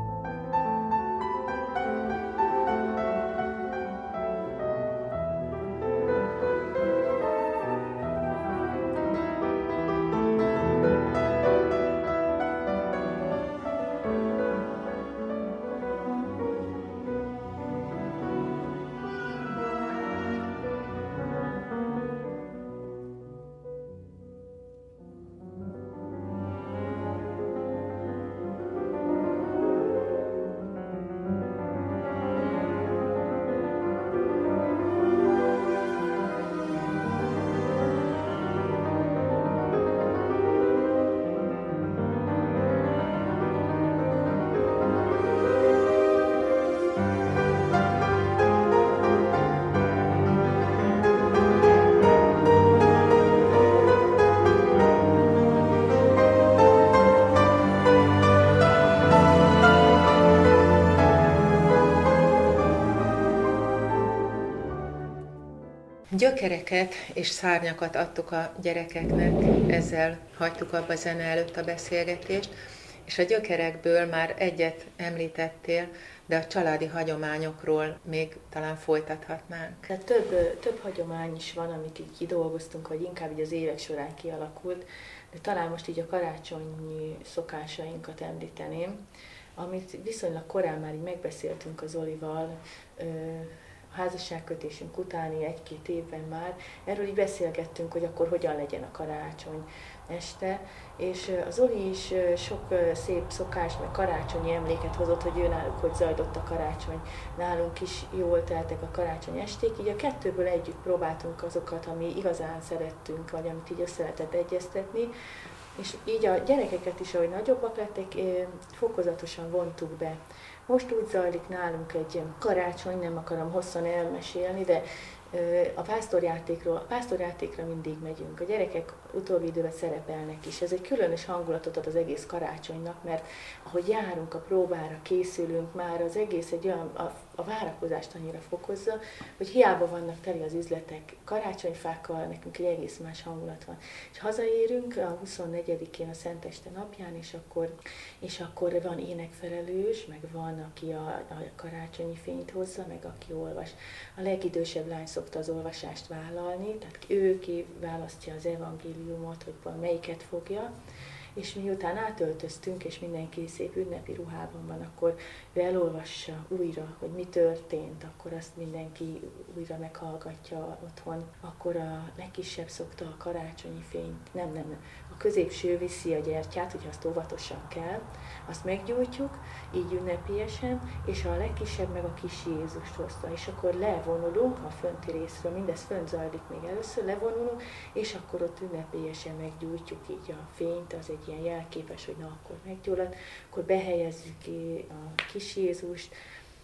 Gyökereket és szárnyakat adtuk a gyerekeknek, ezzel hagytuk abba zene előtt a beszélgetést, és a gyökerekből már egyet említettél, de a családi hagyományokról még talán folytathatnánk. Tehát több hagyomány is van, amit így kidolgoztunk, vagy inkább így az évek során kialakult, de talán most így a karácsonyi szokásainkat említeném, amit viszonylag korán már így megbeszéltünk az Zolival, a házasságkötésünk utáni 1-2 évben már, erről így beszélgettünk, hogy akkor hogyan legyen a karácsony este, és az Zoli is sok szép szokás, meg karácsonyi emléket hozott, hogy ő náluk hogy zajlott a karácsony, nálunk is jól teltek a karácsony esték, így a kettőből együtt próbáltunk azokat, ami igazán szerettünk, vagy amit így össze lehetett egyeztetni, és így a gyerekeket is, ahogy nagyobbak lettek, fokozatosan vontuk be. Most úgy zajlik nálunk egy karácsony, nem akarom hosszan elmesélni, de a pásztorjátékra mindig megyünk. A gyerekek utóbbi időben szerepelnek is. Ez egy különös hangulatot ad az egész karácsonynak, mert ahogy járunk a próbára, készülünk, már az egész egy olyan, a várakozást annyira fokozza, hogy hiába vannak teli az üzletek karácsonyfákkal, nekünk egy egész más hangulat van. És hazaérünk a 24-én a Szenteste napján, és akkor van énekfelelős, meg van, aki a karácsonyi fényt hozza, meg aki olvas. A legidősebb lány szokta az olvasást vállalni, tehát ő választja az evangéliumot, hogy melyiket fogja, és miután átöltöztünk, és mindenki szép ünnepi ruhában van, akkor ő elolvassa újra, hogy mi történt, akkor azt mindenki újra meghallgatja otthon. Akkor a legkisebb szokta a karácsonyi fényt, nem, a középső viszi a gyertyát, hogy azt óvatosan kell, azt meggyújtjuk, így ünnepélyesen, és a legkisebb meg a kis Jézust hozta, és akkor levonulunk a fönti részről, mindez fönt zajlik még először, levonulunk, és akkor ott ünnepélyesen meggyújtjuk így a fényt, az egy ilyen jelképes, hogy na akkor meggyullad, akkor behelyezzük a kis Jézust,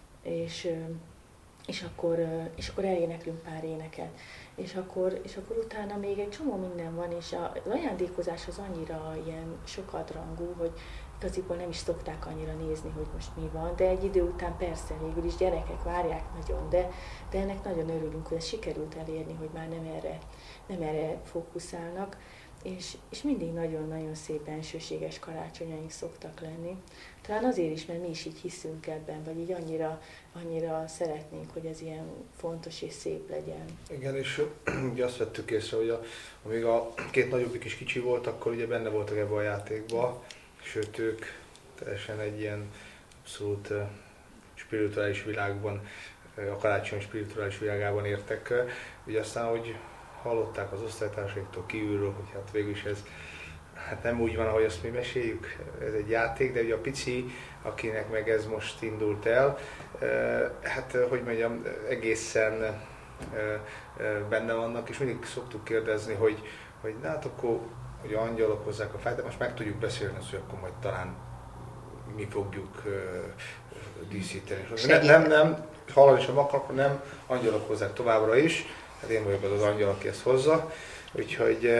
és akkor eléneklünk pár éneket. És akkor utána még egy csomó minden van, és az ajándékozás az annyira ilyen sokadrangú, hogy igaziból nem is szokták annyira nézni, hogy most mi van, de egy idő után persze végül is gyerekek várják nagyon, de ennek nagyon örülünk, hogy ezt sikerült elérni, hogy már nem erre fókuszálnak, és mindig nagyon-nagyon szép bensőséges karácsonyaink szoktak lenni. Talán azért is, mert mi is így hiszünk ebben, vagy így annyira szeretnénk, hogy ez ilyen fontos és szép legyen. Igen, és ugye azt vettük észre, hogy amíg a két nagyobbik is kicsi volt, akkor ugye benne voltak ebbe a játékba, sőt ők teljesen egy ilyen abszolút spirituális világban, a karácsony spirituális világában értek. Ugye aztán, hogy hallották az osztálytársaiktól kívülről, hogy hát végül is ez hát nem úgy van, ahogy azt mi meséljük, ez egy játék, de ugye a pici, akinek meg ez most indult el, hát hogy mondjam, egészen benne vannak, és mindig szoktuk kérdezni, hogy na hát akkor hogy angyalok hozzák a fájt, most meg tudjuk beszélni azt, hogy akkor majd talán mi fogjuk díszíteni. Nem, hallani sem akarok, nem, angyalok hozzák továbbra is, hát én vagyok az angyal, aki ezt hozza, úgyhogy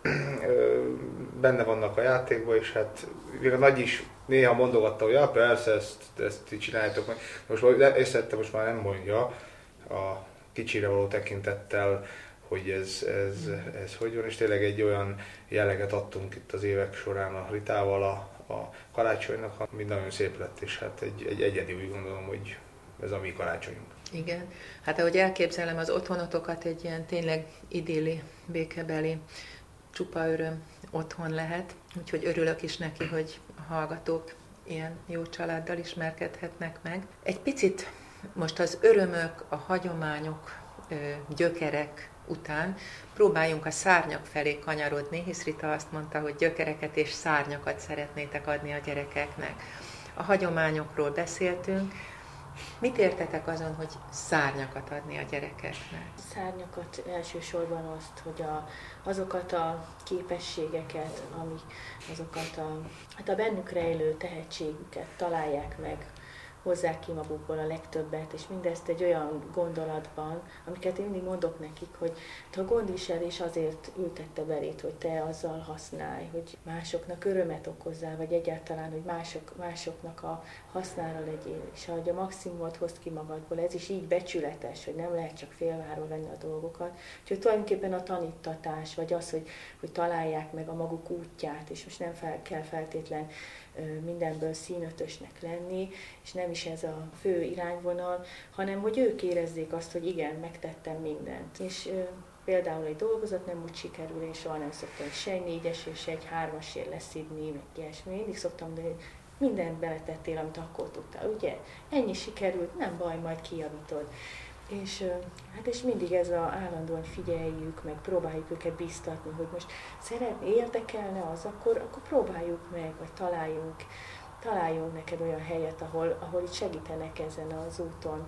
benne vannak a játékban, és hát még a nagy is néha mondogatta, hogy ja, persze, ezt csináljátok meg. Most észrevettem, most már nem mondja a kicsire való tekintettel, hogy ez hogy van, és tényleg egy olyan jelleget adtunk itt az évek során a Ritával a karácsonynak, ami nagyon szép lett, és hát egy egyedi, úgy gondolom, hogy ez a mi karácsonyunk. Igen, hát ahogy elképzelem az otthonotokat, egy ilyen tényleg idilli, békebeli, csupa öröm otthon lehet, úgyhogy örülök is neki, hogy a hallgatók ilyen jó családdal ismerkedhetnek meg. Egy picit most az örömök, a hagyományok, gyökerek után próbáljunk a szárnyak felé kanyarodni, hisz Rita azt mondta, hogy gyökereket és szárnyakat szeretnétek adni a gyerekeknek. A hagyományokról beszéltünk. Mit értetek azon, hogy szárnyakat adni a gyerekeknek? Szárnyakat elsősorban azt, hogy azokat a képességeket, azokat a bennük rejlő tehetségüket találják meg, hozzák ki magukból a legtöbbet, és mindezt egy olyan gondolatban, amiket én mindig mondok nekik, hogy a gondviselés azért ültette belét, hogy te azzal használj, hogy másoknak örömet okozzál, vagy egyáltalán, hogy másoknak a hasznára legyél. És ahogy a maximumot hozd ki magadból, ez is így becsületes, hogy nem lehet csak félváról venni a dolgokat. Úgyhogy tulajdonképpen a tanítatás, vagy az, hogy találják meg a maguk útját, és most nem kell feltétlen mindenből színötösnek lenni, és nem is ez a fő irányvonal, hanem hogy ők érezzék azt, hogy igen, megtettem mindent. És például egy dolgozat nem úgy sikerül, én soha nem szoktam se egy 4-es, se egy 3-asért leszidni, meg ilyesmi. Mindig szoktam mondani, hogy mindent beletettél, amit akkor tudtál, ugye? Ennyi sikerült, nem baj, majd kijavítod. És mindig ez állandóan figyeljük, meg próbáljuk őket biztatni, hogy most érdekelne az, akkor próbáljuk meg, vagy találjunk neked olyan helyet, ahol itt segítenek ezen az úton.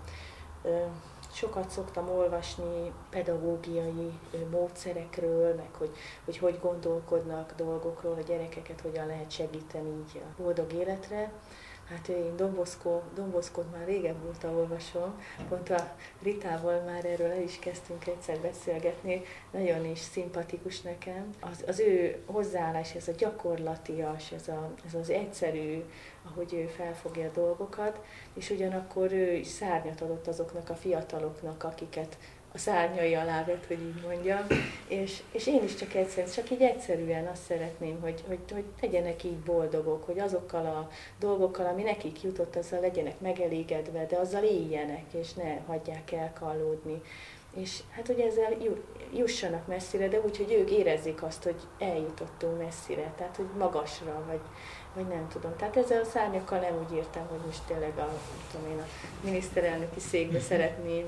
Sokat szoktam olvasni pedagógiai módszerekről, meg hogy gondolkodnak dolgokról, a gyerekeket hogyan lehet segíteni így a boldog életre. Hát én Don Boscót már régebb óta olvasom, pont a Ritával már erről el is kezdtünk egyszer beszélgetni, nagyon is szimpatikus nekem. Az ő hozzáállás, ez a gyakorlatias, ez az egyszerű, ahogy ő felfogja a dolgokat, és ugyanakkor ő is szárnyat adott azoknak a fiataloknak, akiket a szárnyai alá vett, hogy így mondjam, és én is csak így egyszerűen azt szeretném, hogy legyenek így boldogok, hogy azokkal a dolgokkal, ami nekik jutott, azzal legyenek megelégedve, de azzal éljenek, és ne hagyják elkallódni. És hát, hogy ezzel jussanak messzire, de úgy, hogy ők érezzék azt, hogy eljutottunk messzire, tehát, hogy magasra, vagy nem tudom. Tehát ezzel a szárnyakkal nem úgy értem, hogy most tényleg a miniszterelnöki székbe szeretném,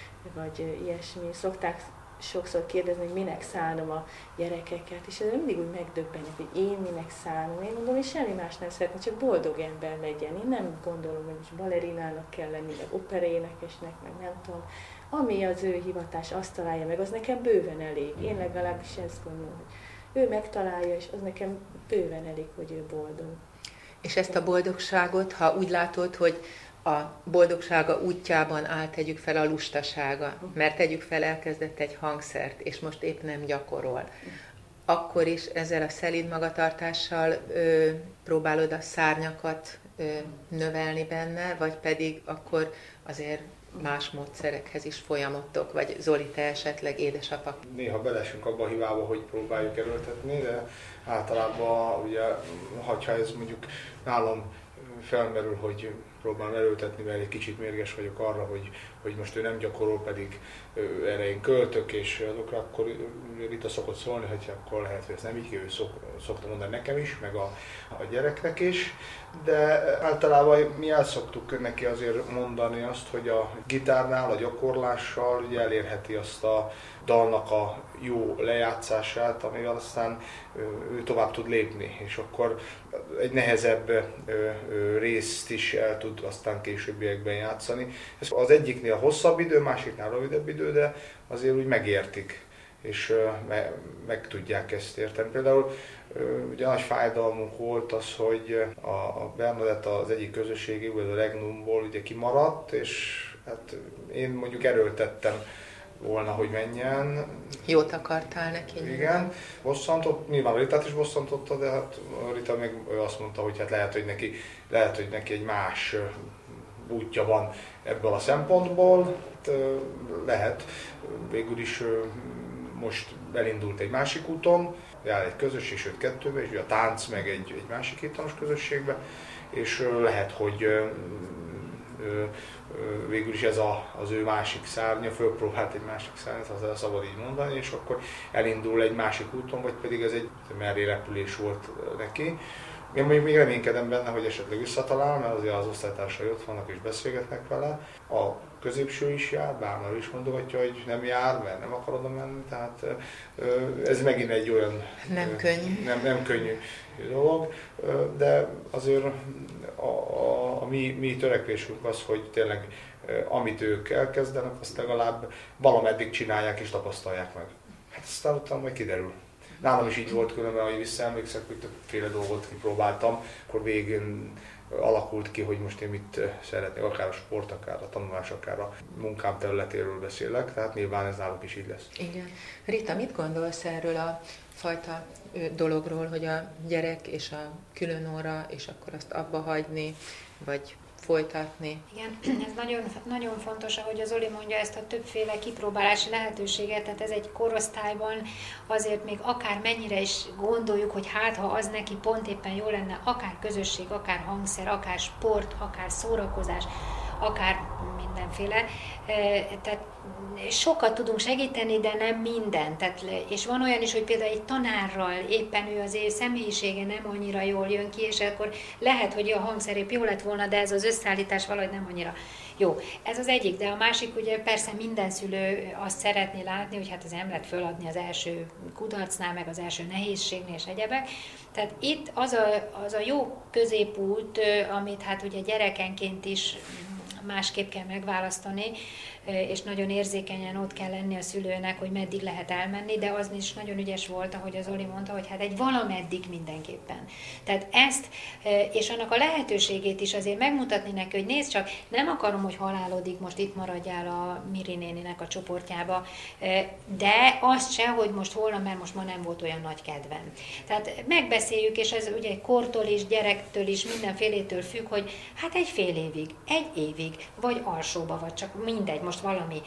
vagy ilyesmi. Szokták sokszor kérdezni, hogy minek szánom a gyerekeket, és ezzel mindig úgy megdöbbenek, hogy én minek szánom. Én mondom, hogy semmi más nem szeretnék, csak boldog ember legyen. Én nem gondolom, hogy most balerinának kell lenni, meg operaénekesnek, meg nem tudom. Ami az ő hivatás, azt találja meg, az nekem bőven elég. Én legalábbis ezt gondolom, hogy ő megtalálja, és az nekem bőven elég, hogy ő boldog. És ezt a boldogságot, ha úgy látod, hogy a boldogsága útjában tegyük fel a lustasága, mert tegyük fel, elkezdett egy hangszert, és most épp nem gyakorol, akkor is ezzel a szelíd magatartással próbálod a szárnyakat növelni benne, vagy pedig akkor azért más módszerekhez is folyamodtok, vagy Zoli, te esetleg édesapa? Néha belesünk abba a hibába, hogy próbáljuk erőltetni, de általában ugye, ha ez mondjuk nálam felmerül, hogy próbálom erőltetni, mert egy kicsit mérges vagyok arra, hogy most ő nem gyakorol, pedig erre én költök, és azokra akkor Rita szokott szólni, hogy akkor lehet, hogy ez nem így, ő szokta mondani nekem is, meg a gyereknek is, de általában mi el szoktuk neki azért mondani azt, hogy a gitárnál, a gyakorlással ugye elérheti azt a dalnak a jó lejátszását, amivel aztán ő tovább tud lépni, és akkor egy nehezebb részt is el tud aztán későbbiekben játszani. Ez az egyiknél hosszabb idő, másiknál rövidebb idő, de azért úgy megértik, és meg tudják ezt érteni. Például ugye nagy fájdalmunk volt az, hogy a Bernadett az egyik közösségéből, a Regnumból ugye kimaradt, és hát én mondjuk erőltettem volna, hogy menjen. Jót akartál neki. Igen, bosszantott, nyilván Ritát is bosszantotta, de hát Rita meg azt mondta, hogy hát lehet, hogy neki egy más útja van ebből a szempontból. Lehet, végül is most elindult egy másik úton, jár egy közösség, sőt kettőbe, és a tánc meg egy másik hittanos közösségbe, és lehet, hogy végül is ez az ő másik szárnya, fölpróbált egy másik szárnyat, az szabad így mondani, és akkor elindul egy másik úton, vagy pedig ez egy merri repülés volt neki. Én még reménykedem benne, hogy esetleg visszatalál, mert azért az osztálytársai ott vannak és beszélgetnek vele. A középső is jár, bármely is mondogatja, hogy nem jár, mert nem akar oda menni, tehát ez megint egy olyan nem könnyű dolog, de azért a mi törekvésünk az, hogy tényleg amit ők elkezdenek, azt legalább valameddig csinálják és tapasztalják meg. Hát aztán utána majd kiderül. Nálam is így volt különben, hogy visszaemlékszek, hogy többféle dolgot kipróbáltam, akkor végén alakult ki, hogy most én mit szeretnék, akár a sport, akár a tanulás, akár a munkám területéről beszélek, tehát nyilván ez náluk is így lesz. Igen. Rita, mit gondolsz erről a fajta dologról, hogy a gyerek és a külön óra, és akkor azt abba hagyni, vagy folytatni? Igen, ez nagyon, nagyon fontos, ahogy az Zoli mondja, ezt a többféle kipróbálási lehetőséget, tehát ez egy korosztályban azért még akár mennyire is gondoljuk, hogy hát ha az neki pont éppen jó lenne, akár közösség, akár hangszer, akár sport, akár szórakozás, akár mindenféle. Tehát sokat tudunk segíteni, de nem minden. Tehát, és van olyan is, hogy például egy tanárral éppen ő az személyisége nem annyira jól jön ki, és akkor lehet, hogy a hangszerép jó lett volna, de ez az összeállítás valahogy nem annyira jó. Ez az egyik, de a másik, ugye persze minden szülő azt szeretné látni, hogy hát az nem lehet föladni az első kudarcnál, meg az első nehézségnél és egyebek. Tehát itt az a jó középút, amit hát ugye gyerekenként is másképp kell megválasztani, és nagyon érzékenyen ott kell lenni a szülőnek, hogy meddig lehet elmenni, de az is nagyon ügyes volt, ahogy az Zoli mondta, hogy hát egy valameddig mindenképpen. Tehát ezt, és annak a lehetőségét is azért megmutatni neki, hogy nézd csak, nem akarom, hogy halálodig most itt maradjál a Miri néninek a csoportjába, de azt se, hogy most holnap, mert most ma nem volt olyan nagy kedvem. Tehát megbeszéljük, és ez ugye kortól is, gyerektől is, mindenfélétől függ, hogy hát egy fél évig, egy évig, vagy alsóba, vagy csak mindegy, most valami,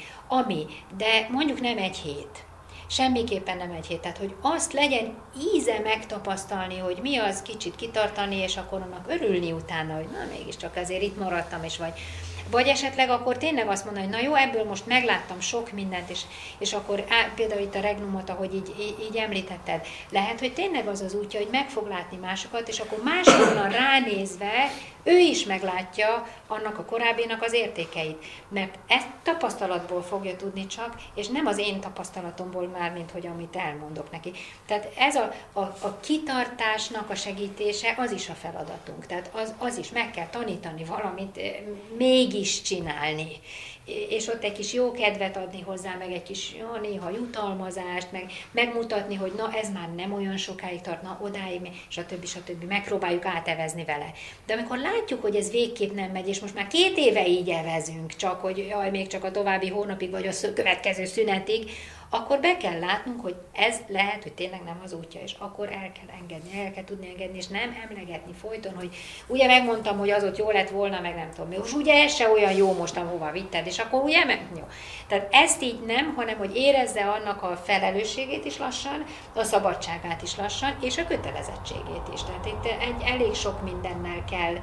de mondjuk nem egy hét. Semmiképpen nem egy hét. Tehát, hogy azt legyen íze megtapasztalni, hogy mi az, kicsit kitartani, és akkor annak örülni utána, hogy na mégiscsak azért itt maradtam, és vagy esetleg akkor tényleg azt mondani, hogy na jó, ebből most megláttam sok mindent, és akkor például itt a Regnumot, ahogy így említetted, lehet, hogy tényleg az az útja, hogy meg fog látni másokat, és akkor máshonnan ránézve ő is meglátja annak a korábbinak az értékeit. Mert ezt tapasztalatból fogja tudni csak, és nem az én tapasztalatomból már, mint hogy amit elmondok neki. Tehát ez a kitartásnak a segítése, az is a feladatunk. Tehát az is meg kell tanítani valamit, mégis csinálni. És ott egy kis jó kedvet adni hozzá, meg egy kis néha jutalmazást, meg megmutatni, hogy na ez már nem olyan sokáig tart, na odáig, stb. Megpróbáljuk átevezni vele. De amikor látjuk, hogy ez végképp nem megy, és most már 2 éve így evezünk, csak hogy jaj, még csak a további hónapig, vagy a következő szünetig, akkor be kell látnunk, hogy ez lehet, hogy tényleg nem az útja, és akkor el kell engedni, el kell tudni engedni, és nem emlegetni folyton, hogy ugye megmondtam, hogy az ott jó lett volna, meg nem tudom, és ugye ez se olyan jó most, ahova vitted, és akkor ugye jó. Tehát ezt így nem, hanem hogy érezze annak a felelősségét is lassan, a szabadságát is lassan, és a kötelezettségét is. Tehát itt elég sok mindennel kell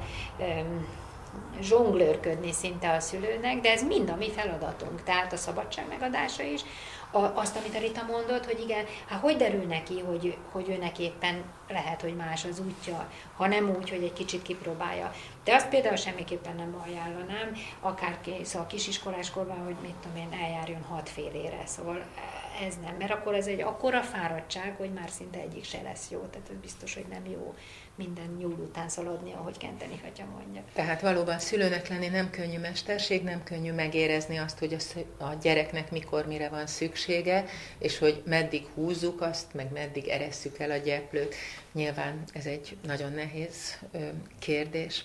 zsonglőrködni szinte a szülőnek, de ez mind a mi feladatunk, tehát a szabadság megadása is. Azt, amit a Rita mondott, hogy igen, hát hogy derül neki, hogy őnek éppen lehet, hogy más az útja, ha nem úgy, hogy egy kicsit kipróbálja. De azt például semmiképpen nem ajánlanám, akár szóval kisiskoláskorban, hogy mit tudom én, eljárjon 6 félére. Szóval ez nem, mert akkor ez egy akkora fáradtság, hogy már szinte egyik se lesz jó. Tehát ez biztos, hogy nem jó minden nyúl után szaladni, ahogy Kenteni atya mondja. Tehát valóban szülőnek lenni nem könnyű mesterség, nem könnyű megérezni azt, hogy a gyereknek mikor mire van szüksége, és hogy meddig húzzuk azt, meg meddig eresszük el a gyeplőt. Nyilván ez egy nagyon nehéz kérdés.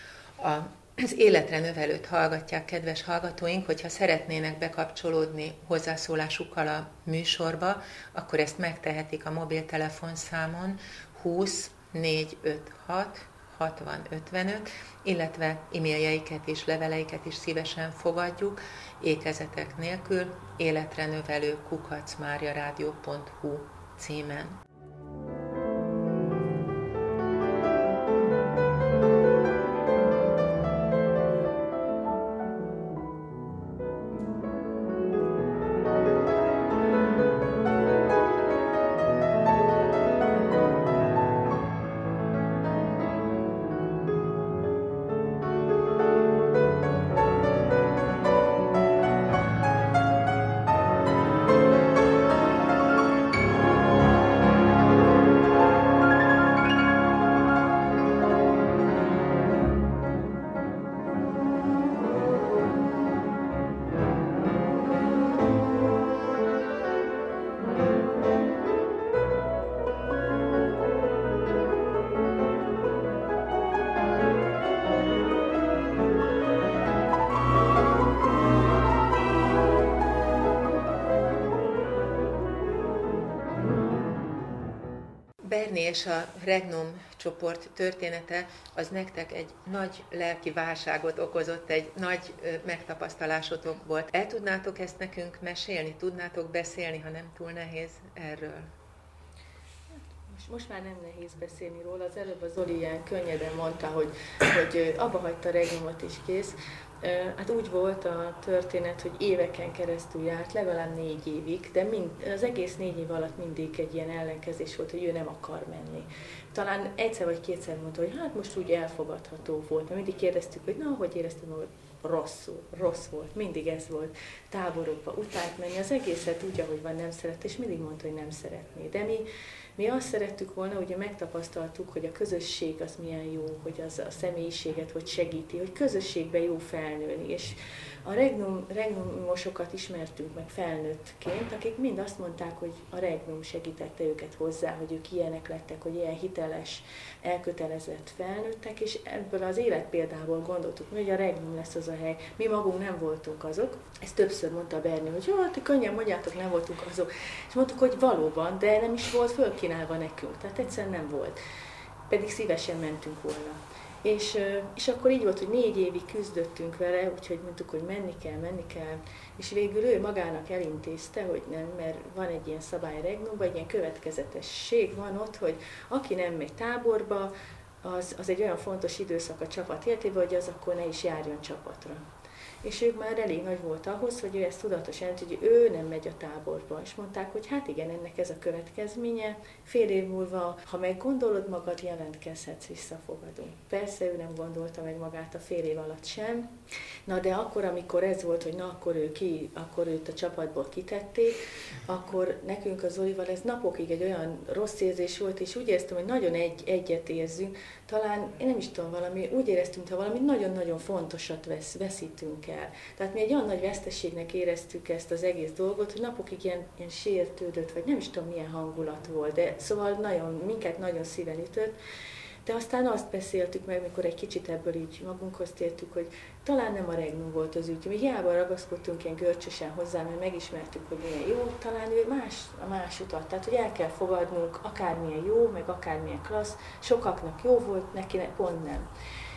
Az Életre Növelőt hallgatják, kedves hallgatóink, hogyha szeretnének bekapcsolódni hozzászólásukkal a műsorba, akkor ezt megtehetik a mobiltelefonszámon 20 456 60 55, illetve e-mailjeiket és leveleiket is szívesen fogadjuk, ékezetek nélkül, életrenövelő@mariaradio.hu címen. Berni és a Regnum csoport története az nektek egy nagy lelki válságot okozott, egy nagy megtapasztalásotok volt. El tudnátok ezt nekünk mesélni? Tudnátok beszélni, ha nem túl nehéz erről? Most már nem nehéz beszélni róla. Az előbb az Zoli ilyen könnyeden mondta, hogy abba hagyta a Regnumot is kész. Hát úgy volt a történet, hogy éveken keresztül járt, legalább 4 évig, de az egész 4 év alatt mindig egy ilyen ellenkezés volt, hogy ő nem akar menni. Talán egyszer vagy kétszer mondta, hogy hát most úgy elfogadható volt, mert mindig kérdeztük, hogy na, hogy éreztem, hogy rossz volt, mindig ez volt, táborokba utált menni, az egészet úgy, ahogy van, nem szeret, és mindig mondta, hogy nem szeretné. De mi azt szerettük volna, ugye megtapasztaltuk, hogy a közösség az milyen jó, hogy az a személyiséget hogy segíti, hogy közösségben jó felnőni, és a regnumosokat ismertünk meg felnőttként, akik mind azt mondták, hogy a Regnum segítette őket hozzá, hogy ők ilyenek lettek, hogy ilyen hiteles, elkötelezett felnőttek, és ebből az életpéldából gondoltuk, hogy a Regnum lesz az a hely. Mi magunk nem voltunk azok. Ezt többször mondta Berni, hogy jó, ti könnyen mondjátok, nem voltunk azok. És mondtuk, hogy valóban, de nem is volt fölkínálva nekünk, tehát egyszerűen nem volt. Pedig szívesen mentünk volna. És akkor így volt, hogy 4 évig küzdöttünk vele, úgyhogy mondtuk, hogy menni kell, és végül ő magának elintézte, hogy nem, mert van egy ilyen szabály Regnumban, egy ilyen következetesség van ott, hogy aki nem megy táborba, az egy olyan fontos időszak a csapat életében, hogy az akkor ne is járjon csapatra. És ők már elég nagy volt ahhoz, hogy ő ezt tudatosan jelenti, hogy ő nem megy a táborba. És mondták, hogy hát igen, ennek ez a következménye, fél év múlva, ha meggondolod magad, jelentkezhetsz, visszafogadunk. Persze ő nem gondolta meg magát a fél év alatt sem. Na de akkor, amikor ez volt, hogy na akkor őt a csapatból kitették, akkor nekünk az Zolival ez napokig egy olyan rossz érzés volt, és úgy éreztem, hogy nagyon egyet érzünk. Talán, én nem is tudom, úgy éreztünk, ha valami nagyon-nagyon fontosat veszítünk el. Tehát mi egy olyan nagy veszteségnek éreztük ezt az egész dolgot, hogy napokig ilyen sértődött, vagy nem is tudom milyen hangulat volt, de szóval minket nagyon szíven ütött. De aztán azt beszéltük meg, mikor egy kicsit ebből így magunkhoz tértük, hogy talán nem a Regnum volt az ügy. Mi hiába ragaszkodtunk ilyen görcsösen hozzá, mert megismertük, hogy milyen jó, talán ő más utat. Tehát, hogy el kell fogadnunk, akármilyen jó, meg akármilyen klassz, sokaknak jó volt, neki pont nem.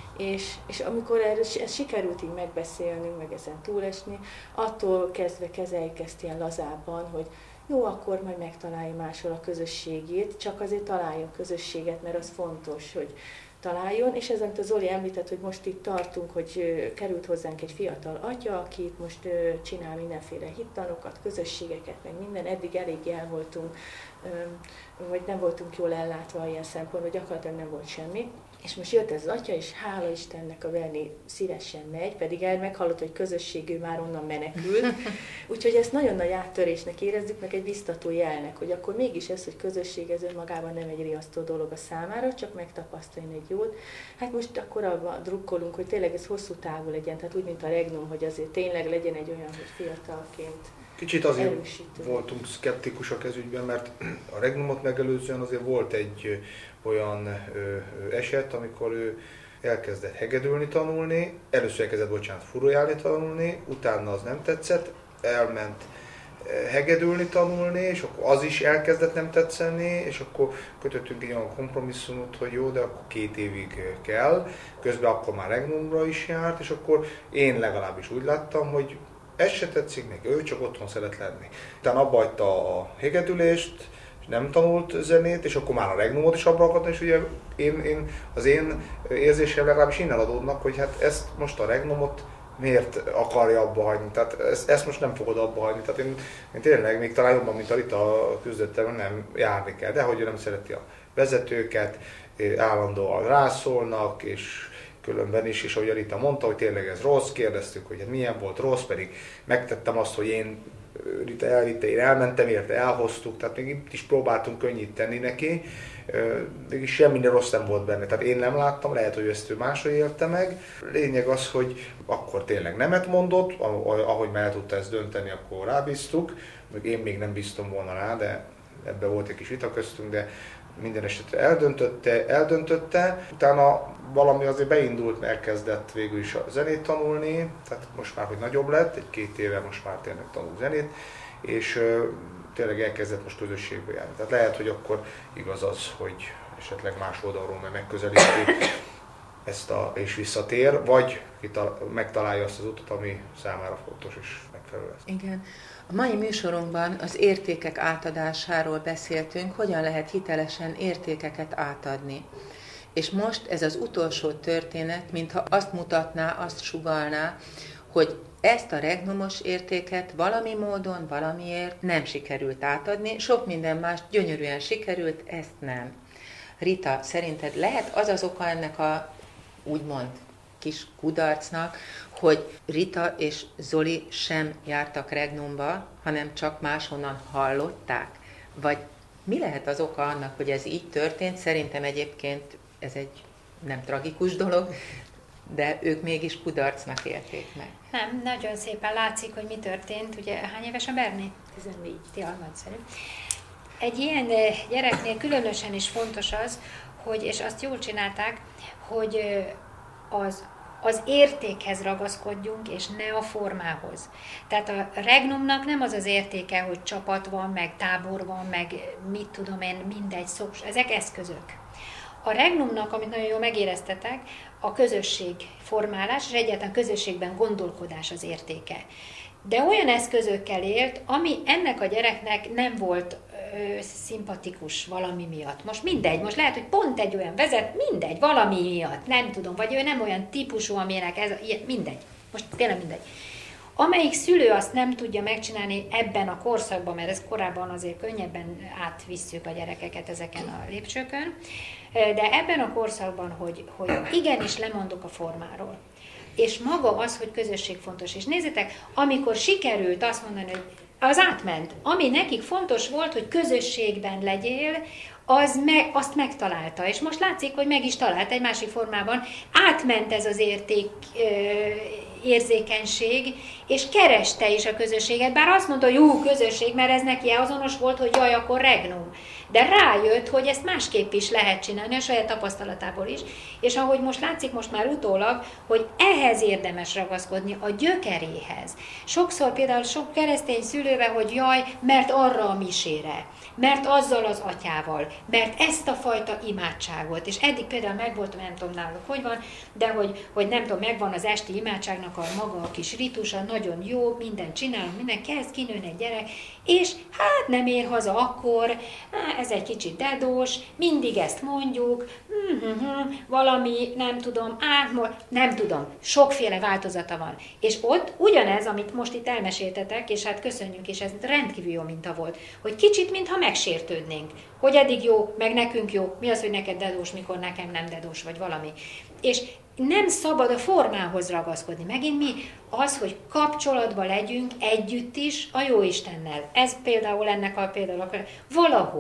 És amikor ezt sikerült így megbeszélnünk, meg ezen túlesni, attól kezdve kezeljük ezt ilyen lazábban, hogy jó, akkor majd megtalálja máshol a közösségét, csak azért találjon közösséget, mert az fontos, hogy találjon. És ezen a Zoli említett, hogy most itt tartunk, hogy került hozzánk egy fiatal atya, aki itt most csinál mindenféle hittanokat, közösségeket, meg minden. Eddig elég el voltunk, vagy nem voltunk jól ellátva ilyen szempontból, gyakorlatilag nem volt semmi. És most jött ez az atya, és hála Istennek a Berni szívesen megy, pedig meghallott, hogy közösség, ő már onnan menekült. Úgyhogy ezt nagyon nagy áttörésnek érezzük, meg egy biztató jelnek, hogy akkor mégis ez, hogy közösség, ez önmagában nem egy riasztó dolog a számára, csak megtapasztalni egy jót. Hát most akkor abban drukkolunk, hogy tényleg ez hosszú távú legyen, tehát úgy, mint a Regnum, hogy azért tényleg legyen egy olyan, hogy fiatalként. Kicsit azért voltunk szkeptikusak ez ügyben, mert a Regnumot megelőzően azért volt egy olyan eset, amikor ő elkezdett hegedülni tanulni, először elkezdett, furujálni tanulni, utána az nem tetszett, elment hegedülni tanulni, és akkor az is elkezdett nem tetszeni, és akkor kötöttünk egy olyan kompromisszumot, hogy jó, de akkor 2 évig kell, közben akkor már regnumra is járt, és akkor én legalábbis úgy láttam, hogy ez se tetszik neki, ő csak otthon szeret lenni. Utána abba hagyta a hegedülést, és nem tanult zenét, és akkor már a regnumot is abba akadtam, és ugye az én érzésem legalábbis innen adódnak, hogy hát ezt most a regnumot miért akarja abba hagyni, tehát ezt most nem fogod abba hagyni. Tehát én tényleg még talán jobban, mint a Rita küzdöttem, nem járni kell, de hogy ő nem szereti a vezetőket, állandóan rászólnak, és különben is, és ahogy a Rita mondta, hogy tényleg ez rossz, kérdeztük, hogy milyen volt rossz, pedig megtettem azt, hogy Rita elvitte, én elmentem, érte elhoztuk, tehát még itt is próbáltunk könnyíteni neki, mégis semmi rossz nem volt benne, tehát én nem láttam, lehet, hogy ezt ő máshogy élte meg. Lényeg az, hogy akkor tényleg nemet mondott, ahogy már el tudta ezt dönteni, akkor rábíztuk, én még nem bíztam volna rá, de ebben volt egy kis vita köztünk, de minden esetre eldöntötte. Utána valami azért beindult, mert elkezdett végül is a zenét tanulni, tehát most már, hogy nagyobb lett, 1-2 éve most már tényleg tanul zenét, és tényleg elkezdett most közösségbe járni. Tehát lehet, hogy akkor igaz az, hogy esetleg más oldalról megközelíti és visszatér, vagy megtalálja azt az utat, ami számára fontos és megfelelő lesz. Igen. A mai műsorunkban az értékek átadásáról beszéltünk, hogyan lehet hitelesen értékeket átadni. És most ez az utolsó történet, mintha azt mutatná, azt sugallná, hogy ezt a regnumos értéket valami módon, valamiért nem sikerült átadni, sok minden más gyönyörűen sikerült, ezt nem. Rita, szerinted lehet az oka ennek a úgymond kis kudarcnak, hogy Rita és Zoli sem jártak regnumba, hanem csak máshonnan hallották? Vagy mi lehet az oka annak, hogy ez így történt? Szerintem egyébként ez egy nem tragikus dolog, de ők mégis kudarcnak élték meg. Nem, nagyon szépen látszik, hogy mi történt. Ugye hány éves a Berni? 14. Nagyszerű. Egy ilyen gyereknél különösen is fontos az, hogy, és azt jól csinálták, hogy az értékhez ragaszkodjunk, és ne a formához. Tehát a regnumnak nem az az értéke, hogy csapat van, meg tábor van, meg mit tudom én, mindegy, ezek eszközök. A regnumnak, amit nagyon jól megéreztetek, a közösségformálás, és egyáltalán közösségben gondolkodás az értéke. De olyan eszközökkel élt, ami ennek a gyereknek nem volt szimpatikus valami miatt. Most mindegy, most lehet, hogy pont egy olyan mindegy, valami miatt, nem tudom, vagy ő nem olyan típusú, amilyenek ez, mindegy, most tényleg mindegy. Amelyik szülő azt nem tudja megcsinálni ebben a korszakban, mert ez korábban azért könnyebben átvisszük a gyerekeket ezeken a lépcsőkön, de ebben a korszakban, hogy igenis lemondok a formáról. És maga az, hogy közösség fontos. És nézzétek, amikor sikerült azt mondani, hogy az átment. Ami nekik fontos volt, hogy közösségben legyél, azt megtalálta. És most látszik, hogy meg is talált egy másik formában. Átment ez az érzékenység, és kereste is a közösséget. Bár azt mondta, hogy jó közösség, mert ez neki azonos volt, hogy jaj, akkor regnum. De rájött, hogy ezt másképp is lehet csinálni, a saját tapasztalatából is. És ahogy most látszik, most már utólag, hogy ehhez érdemes ragaszkodni, a gyökeréhez. Sokszor például sok keresztény szülővel, hogy jaj, mert arra a misére, mert azzal az atyával, mert ezt a fajta imádságot, és eddig például megvolt, nem tudom náluk, hogy van, de hogy nem tudom, megvan az esti imádságnak a maga a kis ritusa, nagyon jó, mindent csinálunk, minden kezd kinőni egy gyerek, és hát nem ér haza akkor, ez egy kicsit dedós, mindig ezt mondjuk, valami, nem tudom, sokféle változata van. És ott ugyanez, amit most itt elmeséltetek, és hát köszönjük, és ez rendkívül jó minta volt, hogy kicsit, mintha megsértődnénk, hogy eddig jó, meg nekünk jó, mi az, hogy neked dedós, mikor nekem nem dedós, vagy valami. És nem szabad a formához ragaszkodni. Megint mi? Az, hogy kapcsolatban legyünk együtt is a Jóistennel. Ez például ennek a például valahogy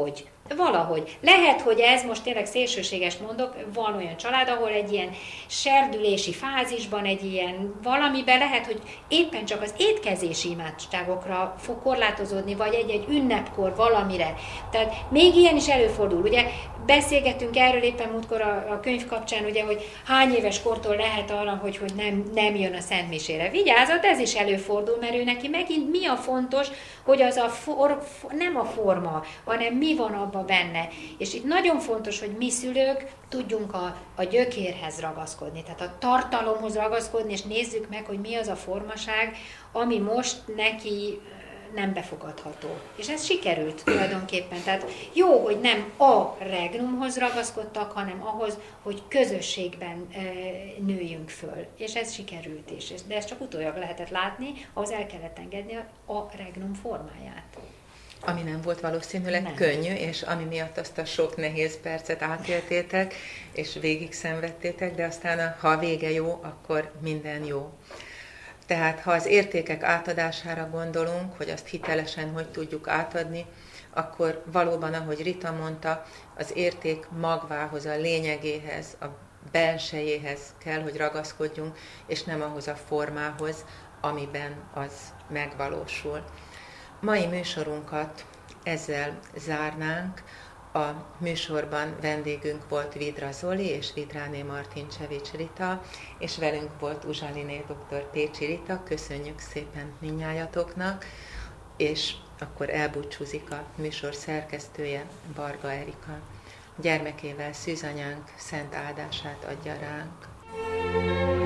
Valahogy. Lehet, hogy ez most tényleg szélsőséges mondok, van olyan család, ahol egy ilyen serdülési fázisban, egy ilyen valamiben lehet, hogy éppen csak az étkezési imádságokra fog korlátozódni, vagy egy ünnepkor valamire. Tehát még ilyen is előfordul. Ugye beszélgetünk erről éppen múltkor a könyv kapcsán, ugye, hogy hány éves kortól lehet arra, hogy nem jön a szentmisére. Vigyázat, ez is előfordul, mert ő neki megint mi a fontos, hogy az nem a forma, hanem mi van abban benne. És itt nagyon fontos, hogy mi szülők tudjunk a gyökérhez ragaszkodni, tehát a tartalomhoz ragaszkodni, és nézzük meg, hogy mi az a formaság, ami most neki nem befogadható. És ez sikerült tulajdonképpen. Tehát jó, hogy nem a regnumhoz ragaszkodtak, hanem ahhoz, hogy közösségben nőjünk föl. És ez sikerült is. De ezt csak utólag lehetett látni, ahhoz el kellett engedni a regnum formáját. Ami nem volt valószínűleg könnyű, és ami miatt azt a sok nehéz percet átéltétek, és végig szenvedtétek, de aztán ha a vége jó, akkor minden jó. Tehát ha az értékek átadására gondolunk, hogy azt hitelesen hogy tudjuk átadni, akkor valóban, ahogy Rita mondta, az érték magvához, a lényegéhez, a belsejéhez kell, hogy ragaszkodjunk, és nem ahhoz a formához, amiben az megvalósul. Mai műsorunkat ezzel zárnánk. A műsorban vendégünk volt Vidra Zoli és Vidráné Martincsevics Rita, és velünk volt Uzsaliné dr. Pécsi Rita. Köszönjük szépen mindnyájatoknak, és akkor elbúcsúzik a műsor szerkesztője, Varga Erika. Gyermekével szűzanyánk szent áldását adja ránk.